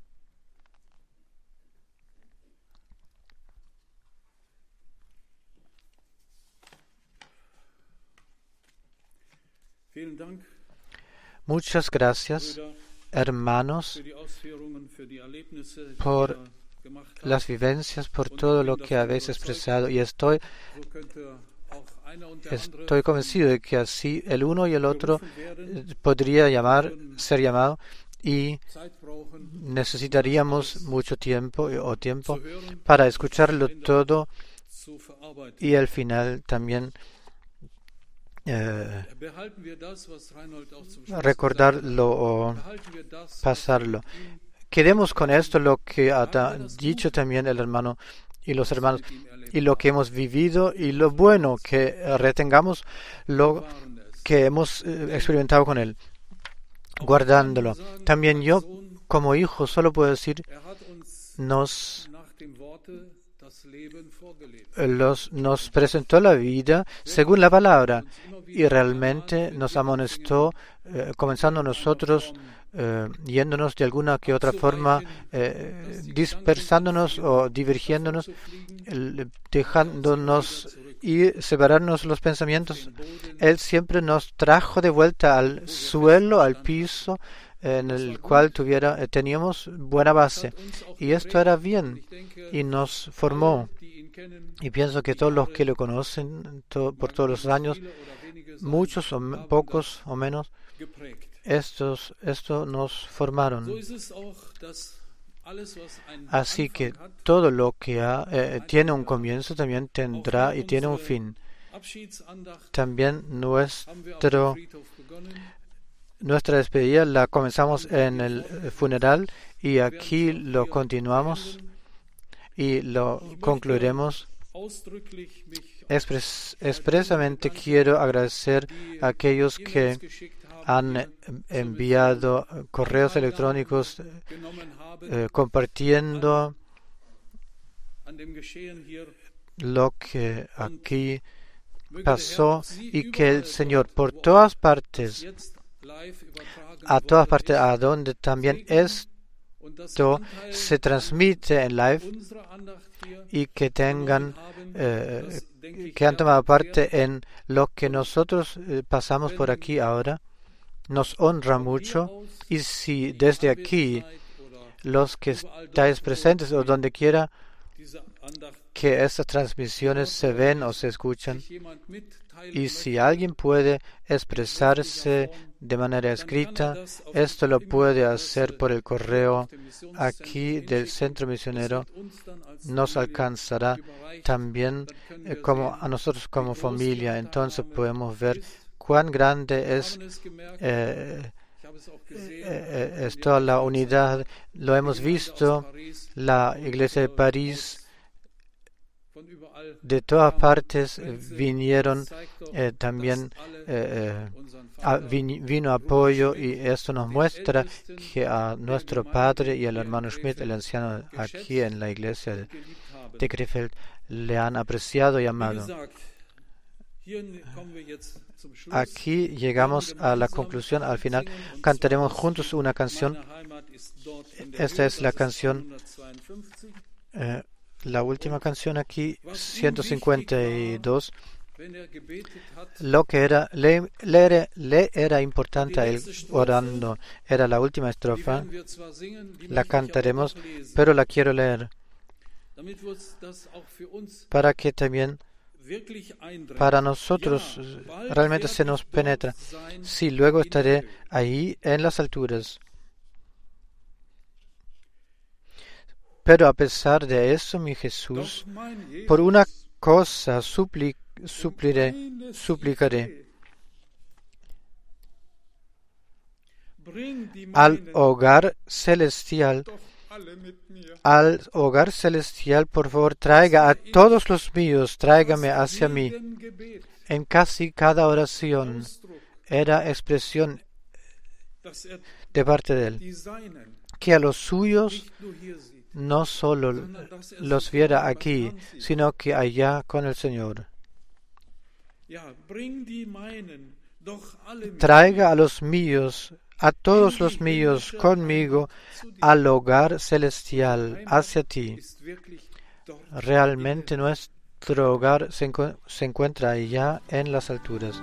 Muchas gracias, hermanos, por las vivencias, por todo lo que habéis expresado, y estoy convencido de que así el uno y el otro podría ser llamado, y necesitaríamos mucho tiempo para escucharlo todo y al final también recordarlo o pasarlo. Quedemos con esto lo que ha dicho también el hermano y los hermanos, y lo que hemos vivido, y lo bueno que retengamos lo que hemos experimentado con él, guardándolo. También yo, como hijo, solo puedo decir, nos presentó la vida según la palabra, y realmente nos amonestó, comenzando nosotros yéndonos de alguna que otra forma, dispersándonos o divergiéndonos, dejándonos y separarnos los pensamientos. Él siempre nos trajo de vuelta al suelo, al piso, en el cual teníamos buena base. Y esto era bien, y nos formó. Y pienso que todos los que lo conocen por todos los años, muchos o pocos o menos, esto nos formaron. Así que todo lo que tiene un comienzo también tendrá y tiene un fin. También nuestra despedida la comenzamos en el funeral, y aquí lo continuamos y lo concluiremos. Expresamente quiero agradecer a aquellos que han enviado correos electrónicos compartiendo lo que aquí pasó, y que el Señor por todas partes, a donde también esto se transmite en live, y que han tomado parte en lo que nosotros pasamos por aquí ahora, nos honra mucho. Y si desde aquí, los que estáis presentes o donde quiera que estas transmisiones se ven o se escuchan, y si alguien puede expresarse de manera escrita, esto lo puede hacer por el correo aquí del Centro Misionero. Nos alcanzará también a nosotros como familia. Entonces podemos ver cuán grande es toda la unidad. Lo hemos visto, la iglesia de París, de todas partes vinieron también vino apoyo, y esto nos muestra que a nuestro padre y al hermano Schmidt, el anciano aquí en la iglesia de Krefeld, le han apreciado y amado. Aquí llegamos a la conclusión. Al final cantaremos juntos una canción. Esta es la canción, la última canción aquí, 152. Lo que le era importante a él orando era la última estrofa. La cantaremos, pero la quiero leer para que también para nosotros realmente se nos penetra. Sí, luego estaré ahí en las alturas. Pero a pesar de eso, mi Jesús, por una cosa suplicaré. Al hogar celestial, por favor, traiga a todos los míos, tráigame hacia mí. En casi cada oración era expresión de parte de él, que a los suyos no solo los viera aquí, sino que allá con el Señor. Traiga a los míos, a todos los míos conmigo al hogar celestial, hacia ti. Realmente nuestro hogar se encuentra allá en las alturas.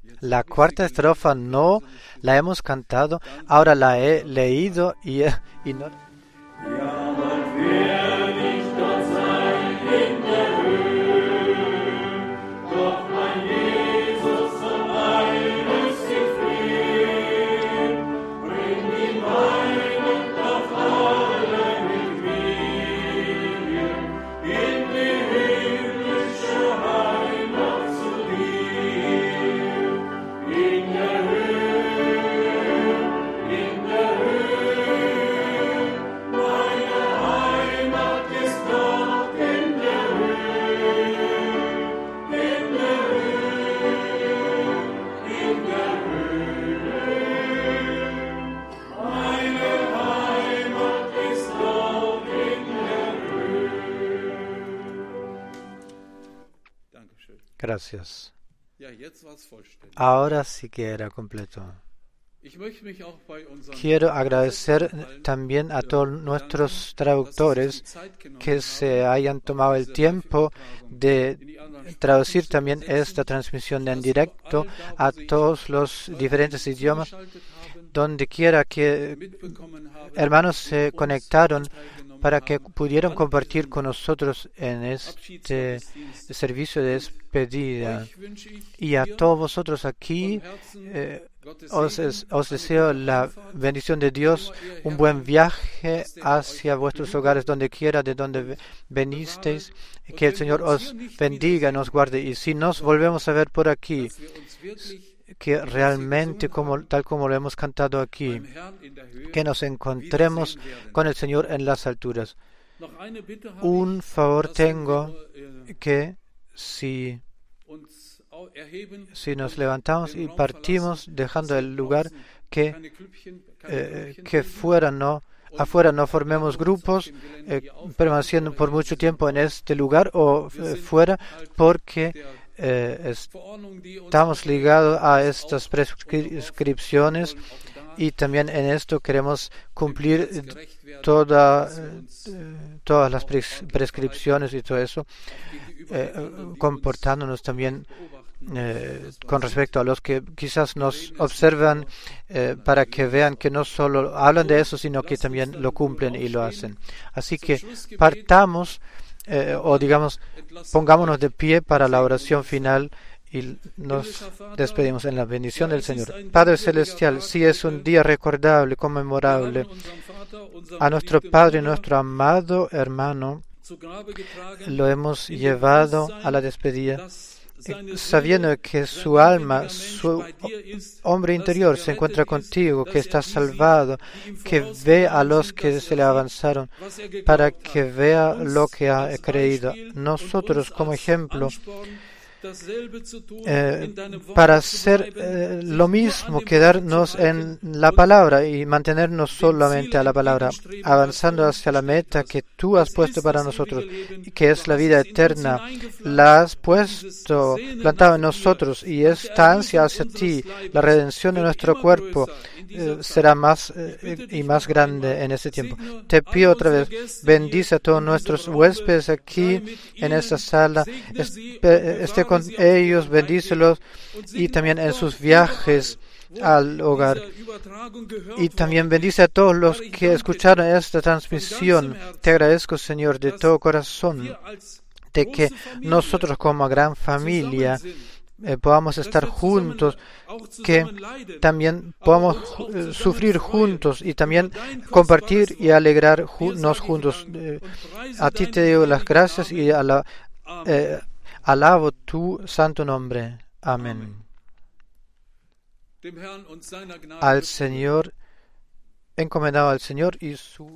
La cuarta estrofa no la hemos cantado, ahora la he leído y no. Gracias. Ahora sí que era completo. Quiero agradecer también a todos nuestros traductores que se hayan tomado el tiempo de traducir también esta transmisión en directo a todos los diferentes idiomas. Donde quiera que hermanos se conectaron para que pudieran compartir con nosotros en este servicio de despedida. Y a todos vosotros aquí os deseo la bendición de Dios, un buen viaje hacia vuestros hogares, donde quiera, de donde venisteis. Que el Señor os bendiga, nos guarde. Y si nos volvemos a ver por aquí, que realmente, tal como lo hemos cantado aquí, que nos encontremos con el Señor en las alturas. Un favor tengo, que si nos levantamos y partimos dejando el lugar, que afuera no formemos grupos, permaneciendo por mucho tiempo en este lugar o fuera, porque estamos ligados a estas prescripciones y también en esto queremos cumplir todas las prescripciones y todo eso, comportándonos también con respecto a los que quizás nos observan, para que vean que no solo hablan de eso, sino que también lo cumplen y lo hacen. Así que partamos, pongámonos de pie para la oración final y nos despedimos en la bendición del Señor. Padre Celestial, sí es un día recordable, conmemorable. A nuestro Padre, nuestro amado hermano, lo hemos llevado a la despedida, sabiendo que su alma, su hombre interior se encuentra contigo, que está salvado, que ve a los que se le avanzaron, para que vea lo que ha creído. Nosotros, como ejemplo, para hacer lo mismo, quedarnos en la palabra y mantenernos solamente a la palabra, avanzando hacia la meta que tú has puesto para nosotros, que es la vida eterna. La has puesto, plantado en nosotros, y esta ansia hacia ti, la redención de nuestro cuerpo, será más y más grande en ese tiempo. Te pido otra vez, bendice a todos nuestros huéspedes aquí en esta sala, esté con ellos, bendícelos, y también en sus viajes al hogar. Y también bendice a todos los que escucharon esta transmisión. Te agradezco, Señor, de todo corazón, de que nosotros como gran familia podamos estar juntos, que también podamos sufrir juntos y también compartir y alegrarnos juntos. A ti te doy las gracias y alabo tu santo nombre. Amén. Al Señor, encomendado al Señor y su